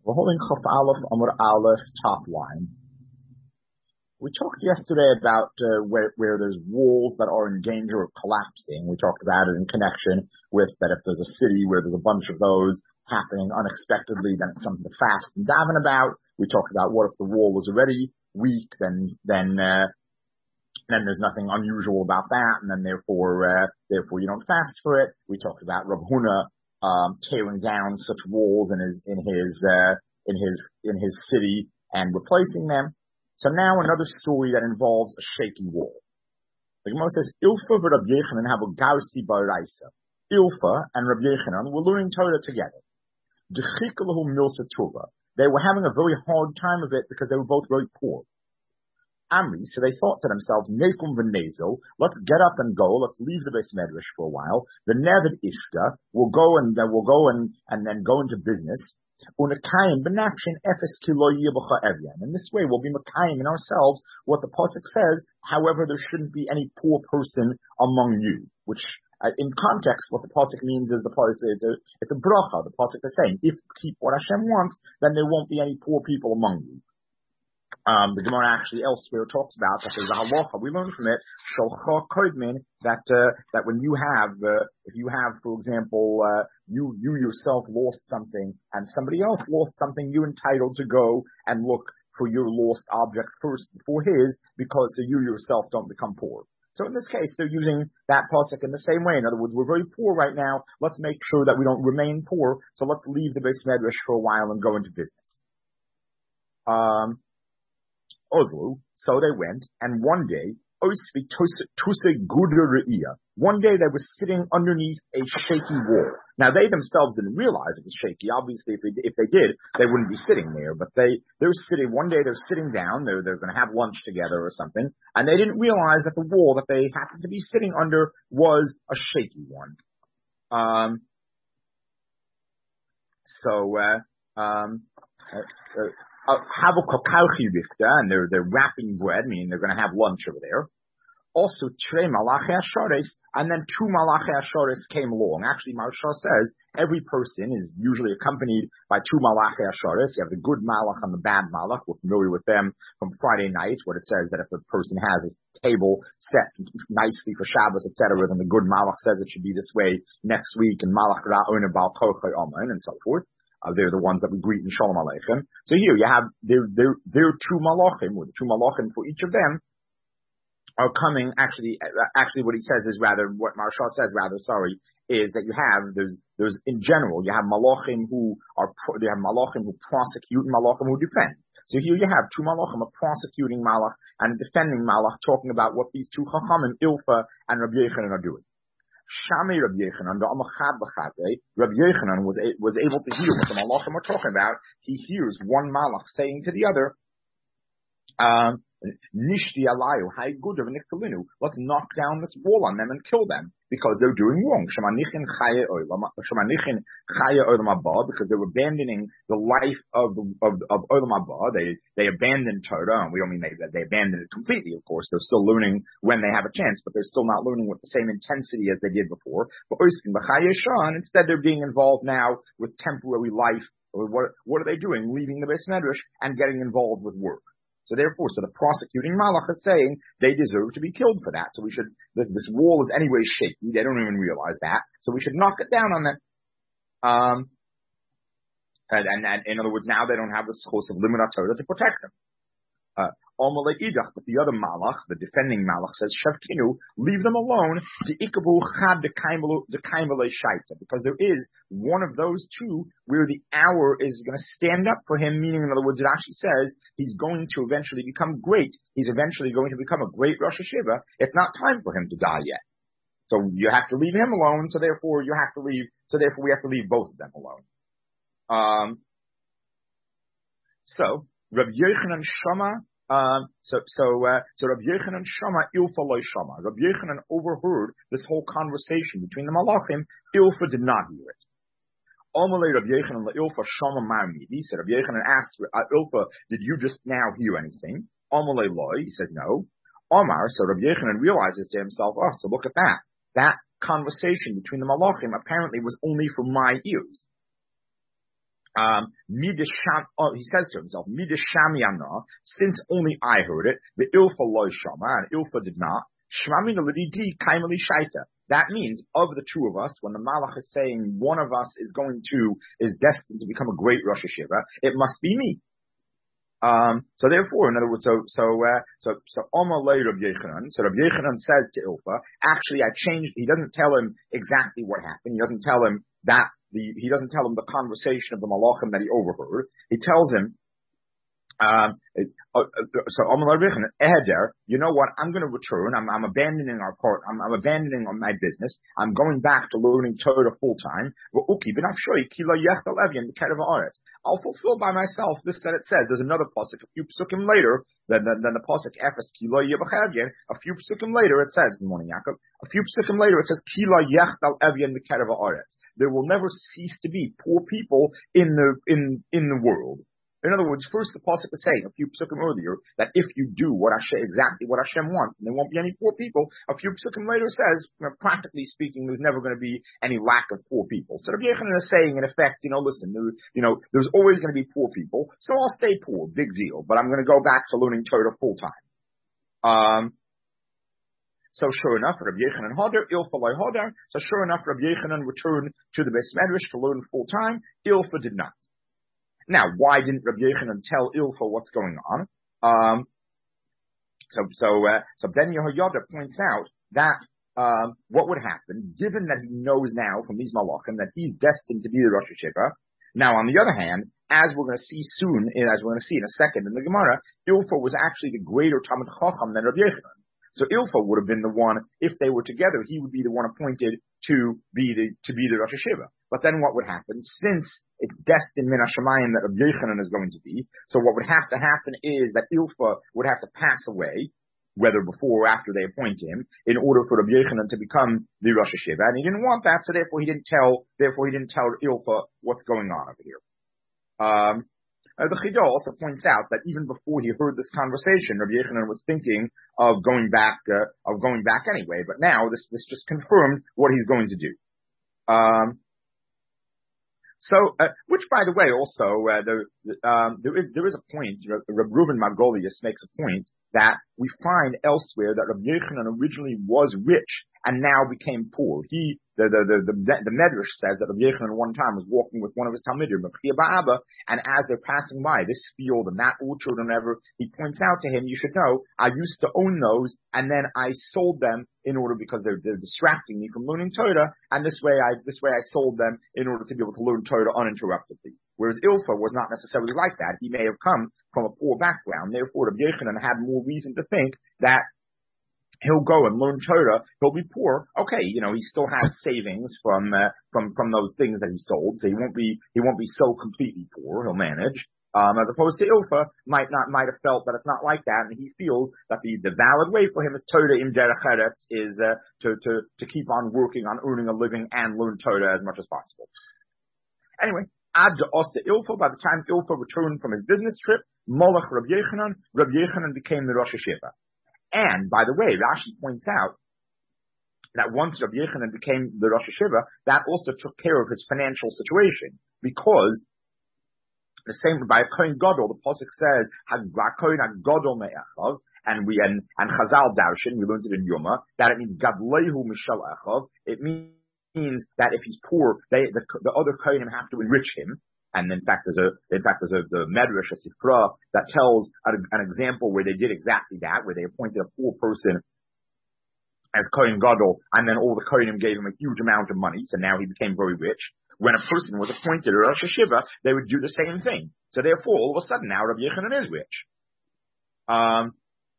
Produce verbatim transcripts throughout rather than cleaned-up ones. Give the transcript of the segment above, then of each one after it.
We're holding Chaf Aleph Amud Aleph top line. We talked yesterday about uh, where, where there's walls that are in danger of collapsing. We talked about it in connection with that if there's a city where there's a bunch of those happening unexpectedly, then it's something to fast and daven about. We talked about what if the wall was already weak, then then uh, then there's nothing unusual about that, and then therefore uh, therefore you don't fast for it. We talked about Rav Huna um, tearing down such walls in his in his uh, in his in his city and replacing them. So now another story that involves a shaky wall. The Gemara says, Ilfa and Rabbi Yechanan have a gausti baraisa. Ilfa and Rabbi Yechanan were learning Torah together. Dechikalahu milsa tuva. They were having a very hard time of it because they were both very poor. Amri, so they thought to themselves, Nekum v'nezel, let's get up and go, let's leave the Beis Medrash for a while. The Nevid Iska, we'll go and uh, we'll go and, and then go into business. Unakayim b'nafshin efes kilo yibacha evyan. In this way, we'll be makayim in ourselves what the pasuk says. However, there shouldn't be any poor person among you. Which, uh, in context, what the pasuk means is the pasuk it's a it's a bracha. The pasuk is saying, if you keep what Hashem wants, then there won't be any poor people among you. Um, the Gemara actually elsewhere talks about that there's a halacha. We learn from it, sholcha kodmin, that uh, that when you have, uh, if you have, for example, uh, you you yourself lost something and somebody else lost something, you're entitled to go and look for your lost object first before his, because so you yourself don't become poor. So in this case, they're using that pasuk in the same way. In other words, we're very poor right now. Let's make sure that we don't remain poor. So let's leave the Beis Medrash for a while and go into business. Um. Oslo, so they went, and one day, one day they were sitting underneath a shaky wall. Now they themselves didn't realize it was shaky. Obviously, if they, if they did, they wouldn't be sitting there. But they they're sitting. One day they're sitting down. They're they're going to have lunch together or something, and they didn't realize that the wall that they happened to be sitting under was a shaky one. Um. So uh, um. Uh, uh, Uh, and they're, they're wrapping bread, meaning they're going to have lunch over there. Also, Trei Malachi Asharis, and then two Malachi Asharis came along. Actually, Maharsha says every person is usually accompanied by two Malachi Asharis. You have the good Malach and the bad Malach. We're familiar with them from Friday night, where it says that if a person has his table set nicely for Shabbos, et cetera, then the good Malach says it should be this way next week, and Malach Ra'ona Bal Kochai Amen, and so forth. Uh, they're the ones that we greet in Shalom Aleichem. So here you have, they're, they're, they're two malachim, or the two malachim for each of them are coming, actually, actually what he says is rather, what Maharsha says rather, sorry, is that you have, there's, there's, in general, you have malachim who are, you have malachim who prosecute and malachim who defend. So here you have two malachim, a prosecuting malach and a defending malach, talking about what these two chachamim, Ilfa and Rabbi Yechanan, are doing. Shami Rabbi Yechanan, the Amachad B'chadei, Rabbi Yechanan was a, was able to hear what the malachim are talking about. He hears one malach saying to the other, um, Nishti alayu, hay gudav niktalinu. Let's knock down this wall on them and kill them because they're doing wrong. Shemanichin chaya olam, shemanichin chaya olam haba, because they're abandoning the life of the, of of olam haba. They they abandoned Torah, and we don't mean they they abandoned it completely. Of course, they're still learning when they have a chance, but they're still not learning with the same intensity as they did before. But instead, they're being involved now with temporary life. What what are they doing? Leaving the Beis Medrash and getting involved with work. So therefore, so the prosecuting malach is saying they deserve to be killed for that. So we should, this, this wall is anyway shaky. They don't even realize that. So we should knock it down on them. Um, and, and, and in other words, now they don't have the schos of limud Torah to protect them. Uh, but the other malach, the defending malach, says, Shavkinu, leave them alone, because there is one of those two where the hour is going to stand up for him, meaning, in other words, it actually says he's going to eventually become great. He's eventually going to become a great Rosh Hashiva. It's not time for him to die yet. So you have to leave him alone, so therefore you have to leave, so therefore we have to leave both of them alone. Um, so, Rabbi Yechanan Shama, Um, so, so, uh, so Rabbi Yechanan Shama, Ilfa loy Shama. Rabbi Yechanan overheard this whole conversation between the Malachim. Ilfa did not hear it. Amalei Rabbi Yechanan Ilfa Shama Marmi. He said, Rabbi Yechanan asked, uh, Ilfa, did you just now hear anything? Amalei loy. He said, no. Omar, so Rabbi Yechanan realizes to himself, oh, so look at that. That conversation between the Malachim apparently was only for my ears. Um, Midasham, oh, he says to himself, Midasham Yana, since only I heard it, the Ilfa lo shama, and Ilfa did not, Shmamina Lididi Kaimali Shaita. That means, of the two of us, when the Malach is saying one of us is going to, is destined to become a great Rosh Hashiva, it must be me. Um, so therefore, in other words, so, so, uh, so, so, Amalei Rabbi Yechanan, so Rabbi Yechanan says to Ilfa, actually I changed, he doesn't tell him exactly what happened, he doesn't tell him that, the, he doesn't tell him the conversation of the Malachim that he overheard, he tells him, Um, uh, so Eder, you know what? I'm going to return. I'm, I'm abandoning our part. I'm, I'm abandoning my business. I'm going back to learning Torah full time. I'll fulfill by myself this that it says. There's another pasuk a few psukim later. Then the, the pasuk Efes Kilo Yebachevyen. A few psukim later it says. Good morning, Yaakov. A few psukim later it says Kilo Yechtal Evyen B'Kerev Haaretz. There will never cease to be poor people in the in in the world. In other words, first the pasuk is saying a few psukim earlier that if you do what Hashem, exactly what Hashem wants, there won't be any poor people. A few psukim later says, you know, practically speaking, there's never going to be any lack of poor people. So Rabbi Yechanan is saying, in effect, you know, listen, there, you know, there's always going to be poor people, so I'll stay poor, big deal. But I'm going to go back to learning Torah full time. Um. So sure enough, Rabbi Yechanan Hodar, Ilfa Loi Hodar. So sure enough, Rabbi Yechanan returned to the Beis Medrash to learn full time. Ilfa did not. Now, why didn't Rabbi Yechanan tell Ilfa what's going on? Um, so, so, uh, so Ben Yehoyada points out that, um, what would happen, given that he knows now from these malachim that he's destined to be the Rosh Hashiva. Now, on the other hand, as we're going to see soon, as we're going to see in a second in the Gemara, Ilfa was actually the greater Talmid Chacham than Rabbi Yechanan. So Ilfa would have been the one, if they were together, he would be the one appointed to be the, to be the Rosh Hashiva. But then what would happen, since it's destined min hashamayim that Rabbi Yechanan is going to be, so what would have to happen is that Ilfa would have to pass away, whether before or after they appoint him, in order for Rabbi Yechanan to become the Rosh Hashiva. And he didn't want that, so therefore he didn't tell, therefore he didn't tell Ilfa what's going on over here. Um, Uh, the Chidah also points out that even before he heard this conversation, Rabbi Yechanan was thinking of going back, uh, of going back anyway. But now this this just confirmed what he's going to do. Um, so, uh, which by the way, also uh, there um, there is there is a point. Rabbi Reuven Margolius makes a point that we find elsewhere that Rabbi Yechanan originally was rich and now became poor. He The, the, the, the, the Medrash says that Rabbi Yechanan one time was walking with one of his Talmidim, and as they're passing by this field and that orchard and whatever, he points out to him, you should know, I used to own those, and then I sold them in order, because they're, they're distracting me from learning Torah, and this way I, this way I sold them in order to be able to learn Torah uninterruptedly. Whereas Ilfa was not necessarily like that. He may have come from a poor background. Therefore, Rabbi Yechanan had more reason to think that he'll go and learn Torah, he'll be poor. Okay, you know, he still has savings from, uh, from, from those things that he sold, so he won't be, he won't be so completely poor, he'll manage. Um, as opposed to Ilfa, might not, might have felt that it's not like that, and he feels that the, the valid way for him is Torah im derech eretz, is, uh, to, to, to keep on working on earning a living and learn Torah as much as possible. Anyway, Ad Osa Ilfa, by the time Ilfa returned from his business trip, Molech Rabbi Yechanan, Rabbi Yechanan became the Rosh Hashiva. And, by the way, Rashi points out that once Rabbi Yechanan became the Rosh Hashiva, that also took care of his financial situation. Because, the same, by Kohen Gadol, the Pasuk says, HaKohen HaGadol Me'echav, and we, and, and Chazal Darshan, we learned it in Yoma, that it means Gadlehu Mishal Echav. It means that if he's poor, they, the, the other Kohenim have to enrich him. And in fact, there's a, in fact, there's a, the Medrash, a Sifra, that tells an, an example where they did exactly that, where they appointed a poor person as Kohen Gadol, and then all the Kohenim gave him a huge amount of money, so now he became very rich. When a person was appointed a Rosh Hashiva, they would do the same thing. So therefore, all of a sudden now Rabbi Yechanan is rich. Um,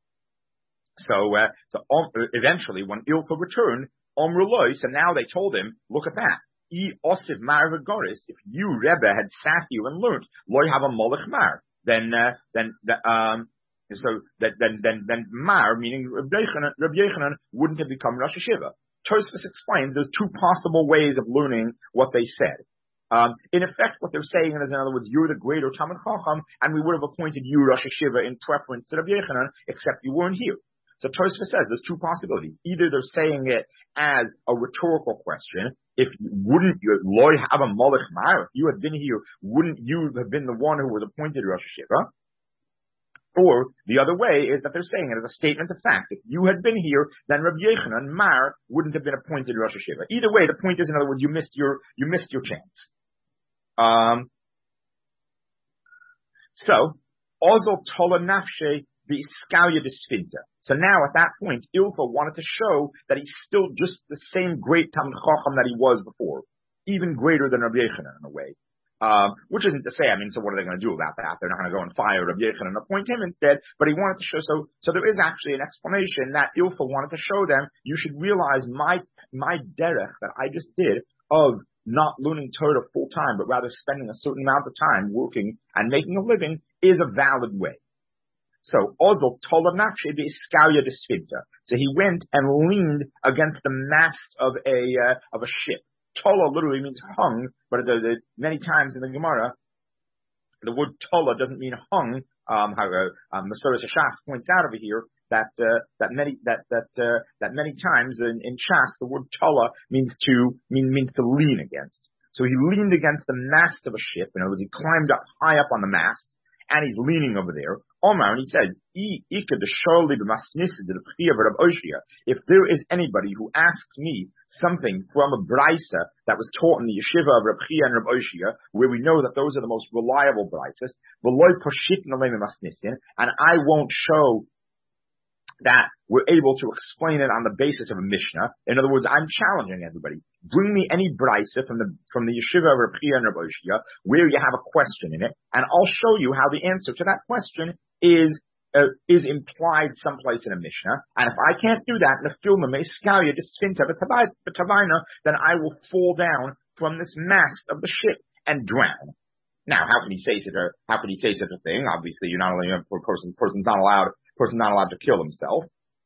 so, uh, so um, eventually when Ilfa returned, Omruloi, so now they told him, look at that. If you, Rebbe, had sat you and learned, loy have a molech mar, then, uh, then, um, so that, then, then, then mar, meaning Rabbi Yechanan, Rabbi Yechanan wouldn't have become Rosh Hashiva. Tosfos explains there's two possible ways of learning what they said. Um, in effect, what they're saying is, in other words, you're the greater Talmid Chacham, and we would have appointed you Rosh Hashiva in preference to Rabbi Yechanan, except you weren't here. So Tosfos says there's two possibilities. Either they're saying it as a rhetorical question. If you, wouldn't you, loy have a molech mar, if you had been here, wouldn't you have been the one who was appointed Rosh Hashiva? Or the other way is that they're saying it as a statement of fact. If you had been here, then Rabbi Yochanan Mar wouldn't have been appointed Rosh Hashiva. Either way, the point is, in other words, you missed your you missed your chance. Um. So, Ozol Tola Nafshe the Iskalia Disfinta. So now at that point, Ilfa wanted to show that he's still just the same great Talmid Chacham that he was before, even greater than Rabbi Yochanan in a way. Um, which isn't to say, I mean, so what are they going to do about that? They're not going to go and fire Rabbi Yochanan and appoint him instead. But he wanted to show, so so there is actually an explanation that Ilfa wanted to show them. You should realize my my derech that I just did of not learning Torah full time, but rather spending a certain amount of time working and making a living is a valid way. So, Ozol told Nafshe the Iskalia Disfinta. So he went and leaned against the mast of a uh, of a ship. Tola literally means hung, but the, the, many times in the Gemara, the word tola doesn't mean hung. Um, how uh, um, Masoret Shas points out over here that uh, that many that that uh, that many times in, in Shas the word tola means to mean means to lean against. So he leaned against the mast of a ship. In other words, he climbed up high up on the mast, and he's leaning over there. Omar, and he said, if there is anybody who asks me something from a brisa that was taught in the yeshiva of Reb Chia and Reb Oshia, where we know that those are the most reliable brisas, and I won't show that we're able to explain it on the basis of a Mishnah. In other words, I'm challenging everybody. Bring me any brisa from the from the yeshiva of Reb Chia and Reb Oshia where you have a question in it, and I'll show you how the answer to that question is uh, is implied someplace in a Mishnah. And if I can't do that, then I will fall down from this mast of the ship and drown. Now, how can he say such a how can he say such a thing? Obviously, you're not only a person person's not allowed person's not allowed to kill himself.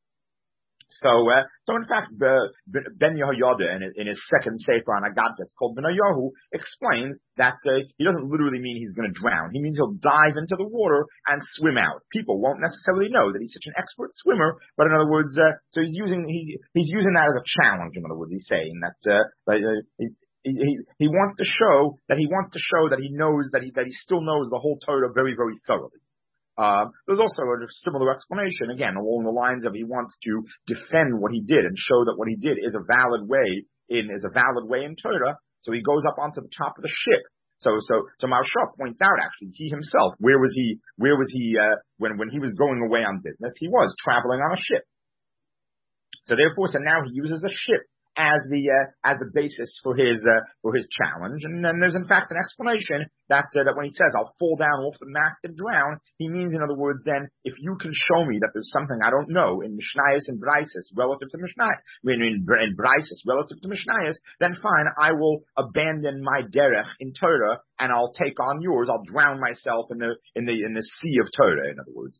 So, uh, so in fact, uh, Ben Yehoyada in, in his second Sefer on Agadas called Ben Yahu explains that uh, he doesn't literally mean he's going to drown. He means he'll dive into the water and swim out. People won't necessarily know that he's such an expert swimmer, but in other words, uh, so he's using he he's using that as a challenge. In other words, he's saying that uh, uh, he, he he wants to show that he wants to show that he knows that he that he still knows the whole Torah very very thoroughly. Uh, there's also a similar explanation, again, along the lines of he wants to defend what he did and show that what he did is a valid way in, is a valid way in Torah. So he goes up onto the top of the ship. So, so, so Maharsha points out actually, he himself, where was he, where was he, uh, when, when he was going away on business, he was traveling on a ship. So therefore, so now he uses a ship as the uh, as the basis for his uh, for his challenge, and then there's in fact an explanation that uh, that when he says I'll fall down off the mast and drown, he means in other words then if you can show me that there's something I don't know in Mishnayos and Brises relative to Mishnayos, in, in, in Brises relative to Mishnayos, then fine, I will abandon my derech in Torah and I'll take on yours. I'll drown myself in the in the in the sea of Torah. In other words,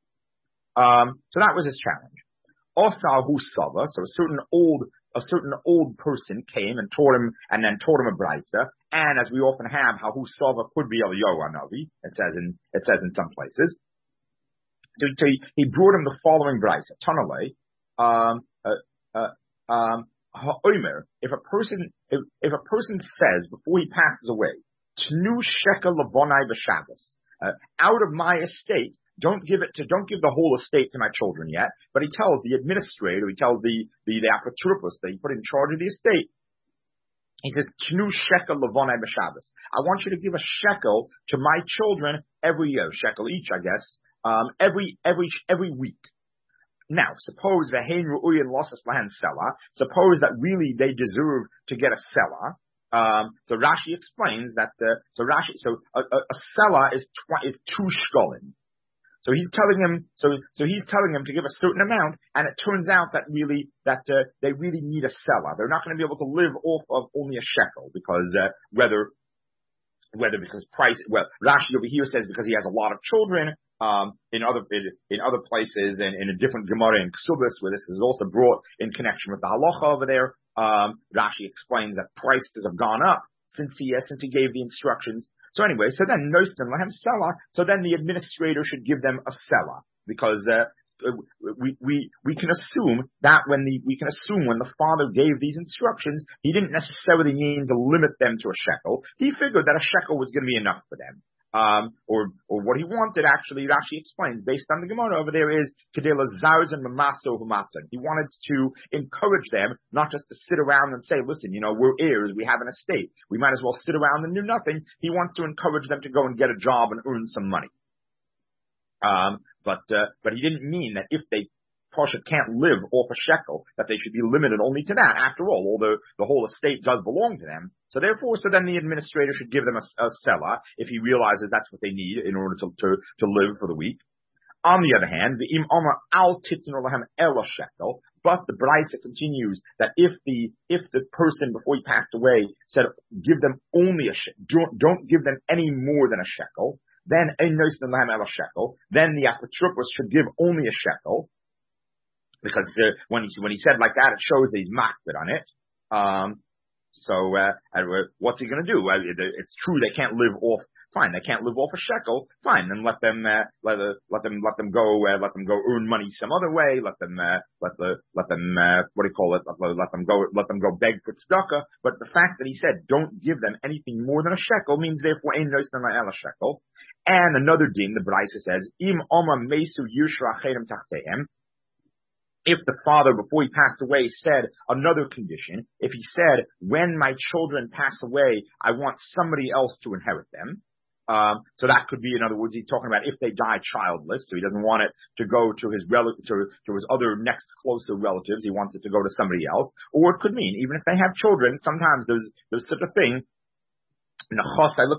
um, so that was his challenge. Osahu Sava, so a certain old A certain old person came and taught him, and then taught him a brisa. And as we often have, how Husava could be Eliyahu Hanavi. It says in it says in some places. So, so he, he brought him the following brisa. Tanalei, um, uh, uh, um, ha'omer. If a person if, if a person says before he passes away, Tnu shekel levonai b'Shabbos, uh, out of my estate. Don't give it to, don't give the whole estate to my children yet, but he tells the administrator, he tells the, the, the apotropos that he put in charge of the estate. He says, Tnu shekel levonai b'Shabbos. I want you to give a shekel to my children every year, shekel each, I guess, um, every, every, every week. Now, suppose v'hein ru'uyin losses lahan sela, suppose that really they deserve to get a sela. Um, so Rashi explains that, uh, so Rashi, so a, a, a sela is tw- is two shkolim. So he's telling him, so, so he's telling him to give a certain amount, and it turns out that really, that, uh, they really need a seller. They're not going to be able to live off of only a shekel, because, uh, whether, whether because price, well, Rashi over here says because he has a lot of children, um, in other, in, in other places, and in a different Gemara in Ksubis, where this is also brought in connection with the halacha over there, um, Rashi explains that prices have gone up since he, uh, since he gave the instructions. So anyway, so then Nosten Lahem Sela, so then the administrator should give them a Sela, because uh, we, we, we can assume that when the, we can assume when the father gave these instructions, he didn't necessarily mean to limit them to a shekel. He figured that a shekel was going to be enough for them. Um, or, or what he wanted actually, it actually explains based on the Gemara over there is, Kedela Zarz and Mamaso Humatan. He wanted to encourage them not just to sit around and say, listen, you know, we're heirs, we have an estate, we might as well sit around and do nothing. He wants to encourage them to go and get a job and earn some money. Um, but, uh, but he didn't mean that if they Pasha can't live off a shekel, that they should be limited only to that. After all, although the whole estate does belong to them. So therefore, so then the administrator should give them a, a selah if he realizes that's what they need in order to, to, to live for the week. On the other hand, the im amar al titnu lahem ela shekel, but the Braisa continues that if the, if the person before he passed away said, give them only a shekel, don't, don't give them any more than a shekel, then ein noisen lahem ela shekel, then the apotropos should give only a shekel. Because uh, when he when he said like that, it shows that he's makbid on it. Um, so uh, uh, what's he going to do? Uh, it's true they can't live off. Fine, they can't live off a shekel. Fine, then let them uh, let uh, let them let them go uh, let them go earn money some other way. Let them uh, let the let them uh, what do you call it? Let, let them go let them go beg for tzedakah. But the fact that he said don't give them anything more than a shekel means therefore ain't nois than a shekel. And another din, the Braisa says im oma mesu yushra chedim tachtehem. If the father, before he passed away, said another condition, if he said, when my children pass away, I want somebody else to inherit them. Um, so that could be, in other words, he's talking about if they die childless, so he doesn't want it to go to his rel- to, to his other next closer relatives, he wants it to go to somebody else. Or it could mean, even if they have children, sometimes there's, there's such a thing, you have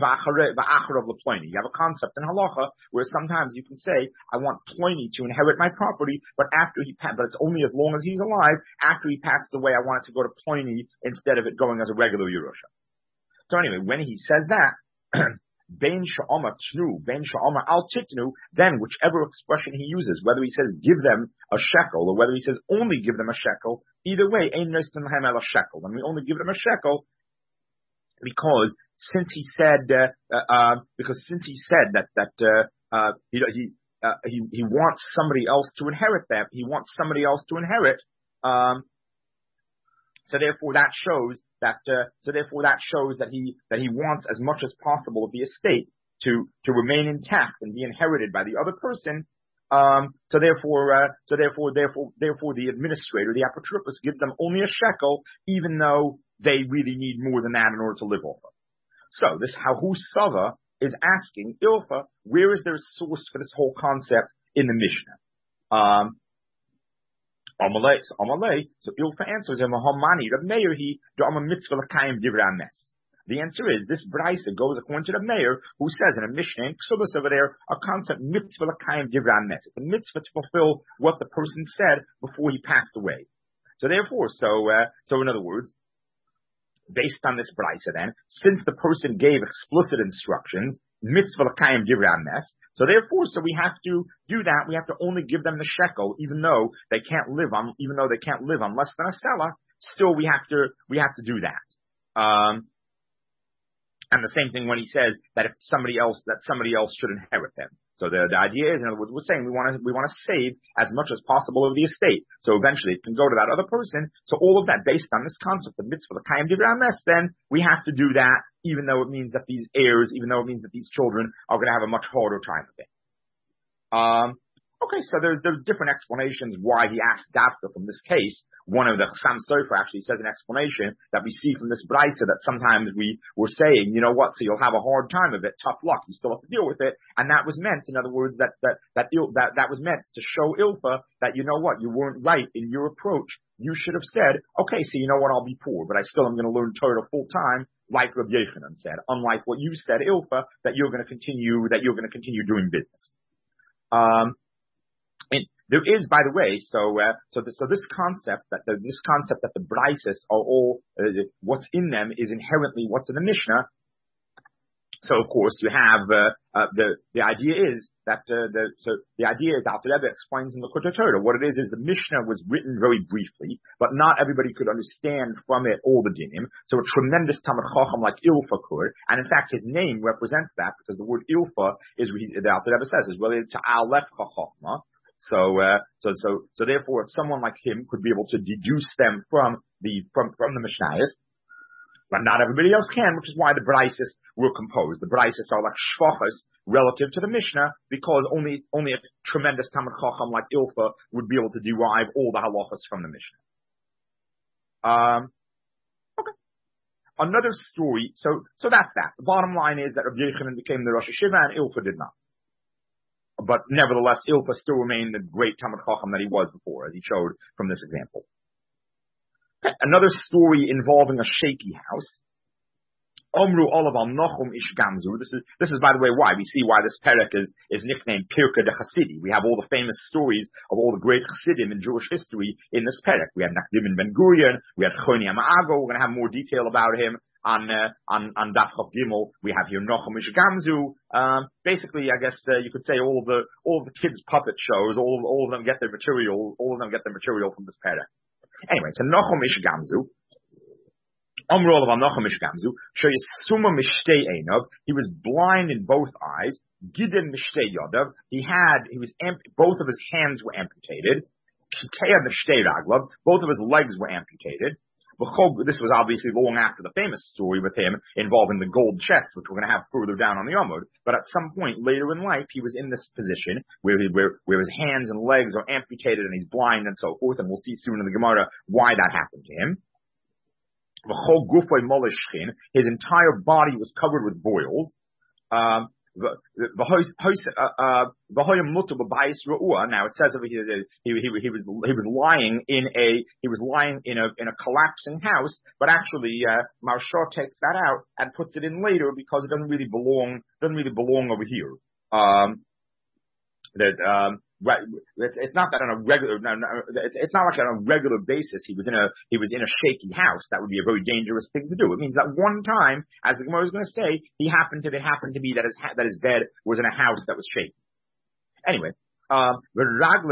a concept in halacha where sometimes you can say, I want Pliny to inherit my property, but after he pa- but it's only as long as he's alive. After he passes away, I want it to go to Pliny instead of it going as a regular Yerusha. So anyway, when he says that, Ben sha'ama tnu, ben sha'ama al titnu, then whichever expression he uses, whether he says give them a shekel or whether he says only give them a shekel, either way, ein nosten lahem el a shekel. When we only give them a shekel, because since he said, uh, uh, because since he said that that uh, uh, he he, uh, he he wants somebody else to inherit them, he wants somebody else to inherit. Um, so therefore, that shows that. Uh, so therefore, that shows that he that he wants as much as possible of the estate to to remain intact and be inherited by the other person. Um, so therefore, uh, so therefore, therefore, therefore, the administrator, the apotropos, gives them only a shekel, even though they really need more than that in order to live off of. So this Hahu Sava is asking Ilfa, where is there a source for this whole concept in the Mishnah? Um, Amalei, so Amalei, so Ilfa answers him, Hamani, Rab Meir, he do am a mitzvah l'kayim divrei mes. The answer is, this Braisa goes according to the Meir, who says in a Mishnah, in Ksubas over there, a concept, mitzvah l'kayim divrei mes. It's a mitzvah to fulfill what the person said before he passed away. So therefore, so, uh, so in other words, based on this Braisa then, since the person gave explicit instructions, mitzvah l'kayim divrei mes, so therefore, so we have to do that, we have to only give them the shekel, even though they can't live on, even though they can't live on less than a selah, still we have to, we have to do that. Um, And the same thing when he says that if somebody else, that somebody else should inherit them. So the, the idea is, in other words, we're saying we want to, we want to save as much as possible of the estate. So eventually it can go to that other person. So all of that based on this concept of mitzvah l'kayim divrei mes, then we have to do that, even though it means that these heirs, even though it means that these children are going to have a much harder time with it. Um, Okay, so there, there's different explanations why he asked Dafka from this case. One of the Chassam Sofer actually says an explanation that we see from this Braisa that sometimes we were saying, you know what, so you'll have a hard time of it, tough luck, you still have to deal with it. And that was meant, in other words, that, that, that, that, that was meant to show Ilfa that, you know what, you weren't right in your approach. You should have said, okay, so you know what, I'll be poor, but I still am going to learn Torah full time, like Rabbi Yochanan said, unlike what you said, Ilfa, that you're going to continue, that you're going to continue doing business. Um, And there is, by the way, so uh, so the, so this concept that the, this concept that the Braises are all uh, what's in them is inherently what's in the Mishnah. So of course you have uh, uh, the the idea is that uh, the so the idea is Alter Rebbe explains in the Likutei Torah what it is is the Mishnah was written very briefly, but not everybody could understand from it all the dinim. So a tremendous Talmid Chacham like Ilfa could, and in fact his name represents that because the word Ilfa is the Alter Rebbe says is related to Aleph Chachma. So, uh, so, so, so therefore, if someone like him could be able to deduce them from the, from, from the Mishnayos, but not everybody else can, which is why the Braisos were composed. The Braisos are like shvachos relative to the Mishnah, because only, only a tremendous Talmid Chacham like Ilfa would be able to derive all the halachas from the Mishnah. Um, okay. Another story, so, so that's that. The bottom line is that Rabbi Yochanan became the Rosh Hashiva and Ilfa did not. But nevertheless, Ilfa still remained the great Talmid Chacham that he was before, as he showed from this example. Another story involving a shaky house. Omru olav al Nochum ish Gamzu. This is, this is by the way why we see why this perek is, is nicknamed Pirkei de Chasidi. We have all the famous stories of all the great Chasidim in Jewish history in this perek. We had Nakdim ben Gurion, we had Choni Amago. We're going to have more detail about him on, uh, on, on Daf Chav Gimel. We have here Nochum ish Gamzu. Um, basically, I guess, uh, you could say all of the, all of the kids' puppet shows, all, all of them get their material, all of them get their material from this perek. Anyway, so Nochum ish Gamzu. Amrol of Nochum ish Gamzu. Shoyesuma mishtei einov. He was blind in both eyes. Gidem mishtei yodav. He had, he was amp- both of his hands were amputated. Kiteya mishtei raglav. Both of his legs were amputated. This was obviously long after the famous story with him involving the gold chest, which we're going to have further down on the Amud. But at some point later in life, he was in this position where, he, where, where his hands and legs are amputated and he's blind and so forth. And we'll see soon in the Gemara why that happened to him. His entire body was covered with boils. Um, Now it says over here that he, he, he was he was lying in a he was lying in a in a collapsing house, but actually uh, Maharsha takes that out and puts it in later because it doesn't really belong doesn't really belong over here. Um, that um, right, it's not that on a regular no, no, it's not like on a regular basis he was in a he was in a shaky house. That would be a very dangerous thing to do. It means that one time, as the Gemara is going to say, he happened to it happened to be that his that his bed was in a house that was shaky. Anyway, um, the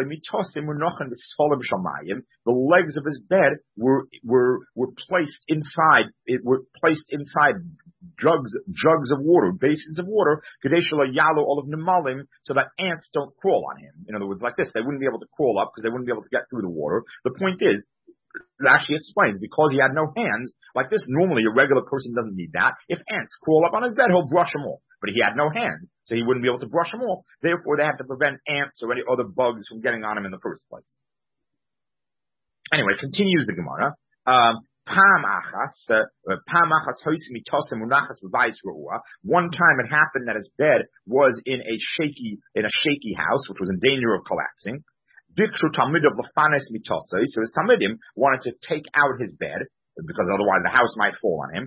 legs of his bed were were were placed inside it were placed inside jugs jugs of water, basins of water, yalo all of nemalim, so that ants don't crawl on him. In other words, like this, they wouldn't be able to crawl up because they wouldn't be able to get through the water. The point is, it actually explains, because he had no hands, like this, normally a regular person doesn't need that. If ants crawl up on his bed, he'll brush them off. But he had no hands, so he wouldn't be able to brush them off. Therefore, they have to prevent ants or any other bugs from getting on him in the first place. Anyway, continues the Gemara. Um, One time it happened that his bed was in a shaky, in a shaky house, which was in danger of collapsing. So his Talmidim wanted to take out his bed, because otherwise the house might fall on him.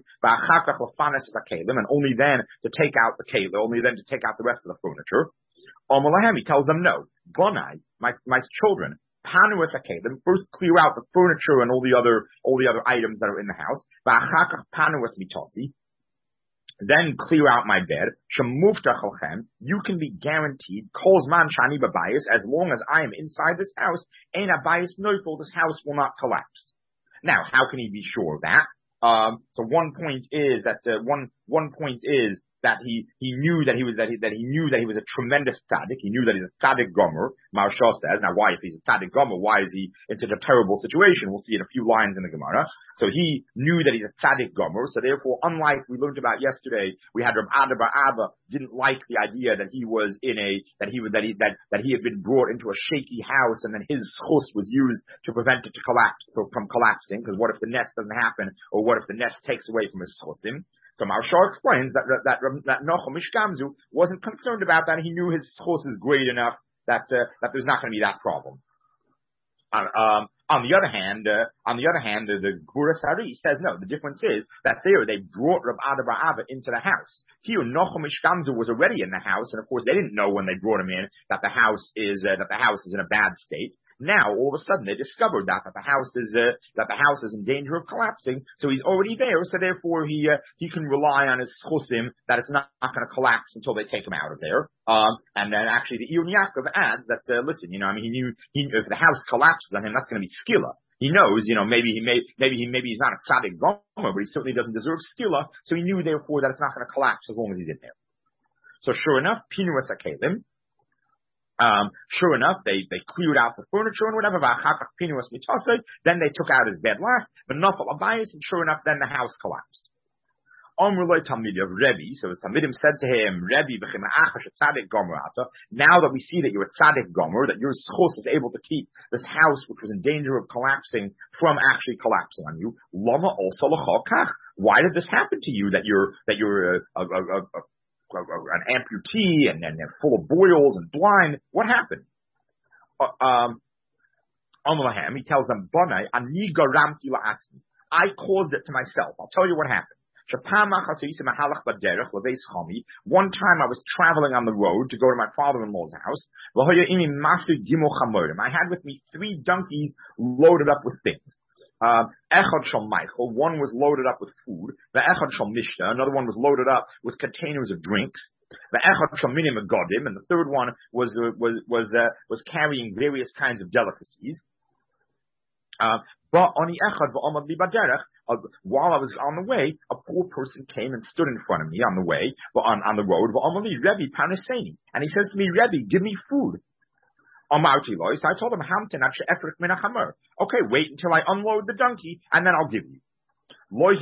And only then to take out the kelim, only then to take out the rest of the furniture. He tells them, no, Bonai, my, my children, Panuas Akalim, first clear out the furniture and all the other, all the other items that are in the house. Panuas Mitosi, then clear out my bed. You can be guaranteed, Kolzman Shani Babayas, as long as I am inside this house, Ein Abayas Neufel, this house will not collapse. Now, how can he be sure of that? Um, so one point is that, uh, one, one point is that he, he knew that he was, that he, that he knew that he was a tremendous tzaddik. He knew that he's a tzaddik gomer. Maharsha says, now why, if he's a tzaddik gomer, why is he in such a terrible situation? We'll see in a few lines in the Gemara. So he knew that he's a tzaddik gomer. So therefore, unlike we learned about yesterday, we had Rav Ada bar Abba didn't like the idea that he was in a, that he was, that he, that, that he had been brought into a shaky house and then his chus was used to prevent it to collapse, from collapsing. Because what if the nest doesn't happen? Or what if the nest takes away from his chusim? So Maharsha explains that that that, that Nochum ish Gamzu wasn't concerned about that. He knew his chus is great enough that uh, that there's not going to be that problem. Uh, um, on the other hand, uh, on the other hand, uh, the Gura Sari says no. The difference is that there they brought Rav Ada bar Abba into the house. Here Nochum ish Gamzu was already in the house, and of course they didn't know when they brought him in that the house is uh, that the house is in a bad state. Now, all of a sudden, they discovered that, that the house is, uh, that the house is in danger of collapsing, so he's already there, so therefore he, uh, he can rely on his chusim that it's not, not gonna collapse until they take him out of there. Um, and then actually the Iyun Yaakov adds that, uh, listen, you know, I mean, he knew, he, if the house collapses on him, that's gonna be skilla. He knows, you know, maybe he may, maybe he, maybe he's not a tzaddik gomer, but he certainly doesn't deserve skilla, so he knew therefore that it's not gonna collapse as long as he's in there. So sure enough, Pinuas HaKelim, Um, sure enough, they, they cleared out the furniture and whatever. Then they took out his bed last, but Nafal Abayis, and sure enough, then the house collapsed. Omrulay Talmid of Rebbe, so his Talmidim said to him, Rebbe, now that we see that you're a tzaddik gomer, that your schos is able to keep this house, which was in danger of collapsing, from actually collapsing on you, Lama also l'chokach. Why did this happen to you? That you're that you're a, a, a, a, a an amputee and, and they're full of boils and blind. What happened? Uh, um, he tells them, Bonai, ani garamti la'atzmi. I caused it to myself. I'll tell you what happened. One time I was traveling on the road to go to my father-in-law's house. I had with me three donkeys loaded up with things. Uh, one was loaded up with food. Another one was loaded up with containers of drinks. And the third one was uh, was was uh, was carrying various kinds of delicacies. Uh, but on the uh, while I was on the way, a poor person came and stood in front of me on the way, on, on the road, and he says to me, Rebbe, give me food. So I told him, okay, wait until I unload the donkey, and then I'll give you. I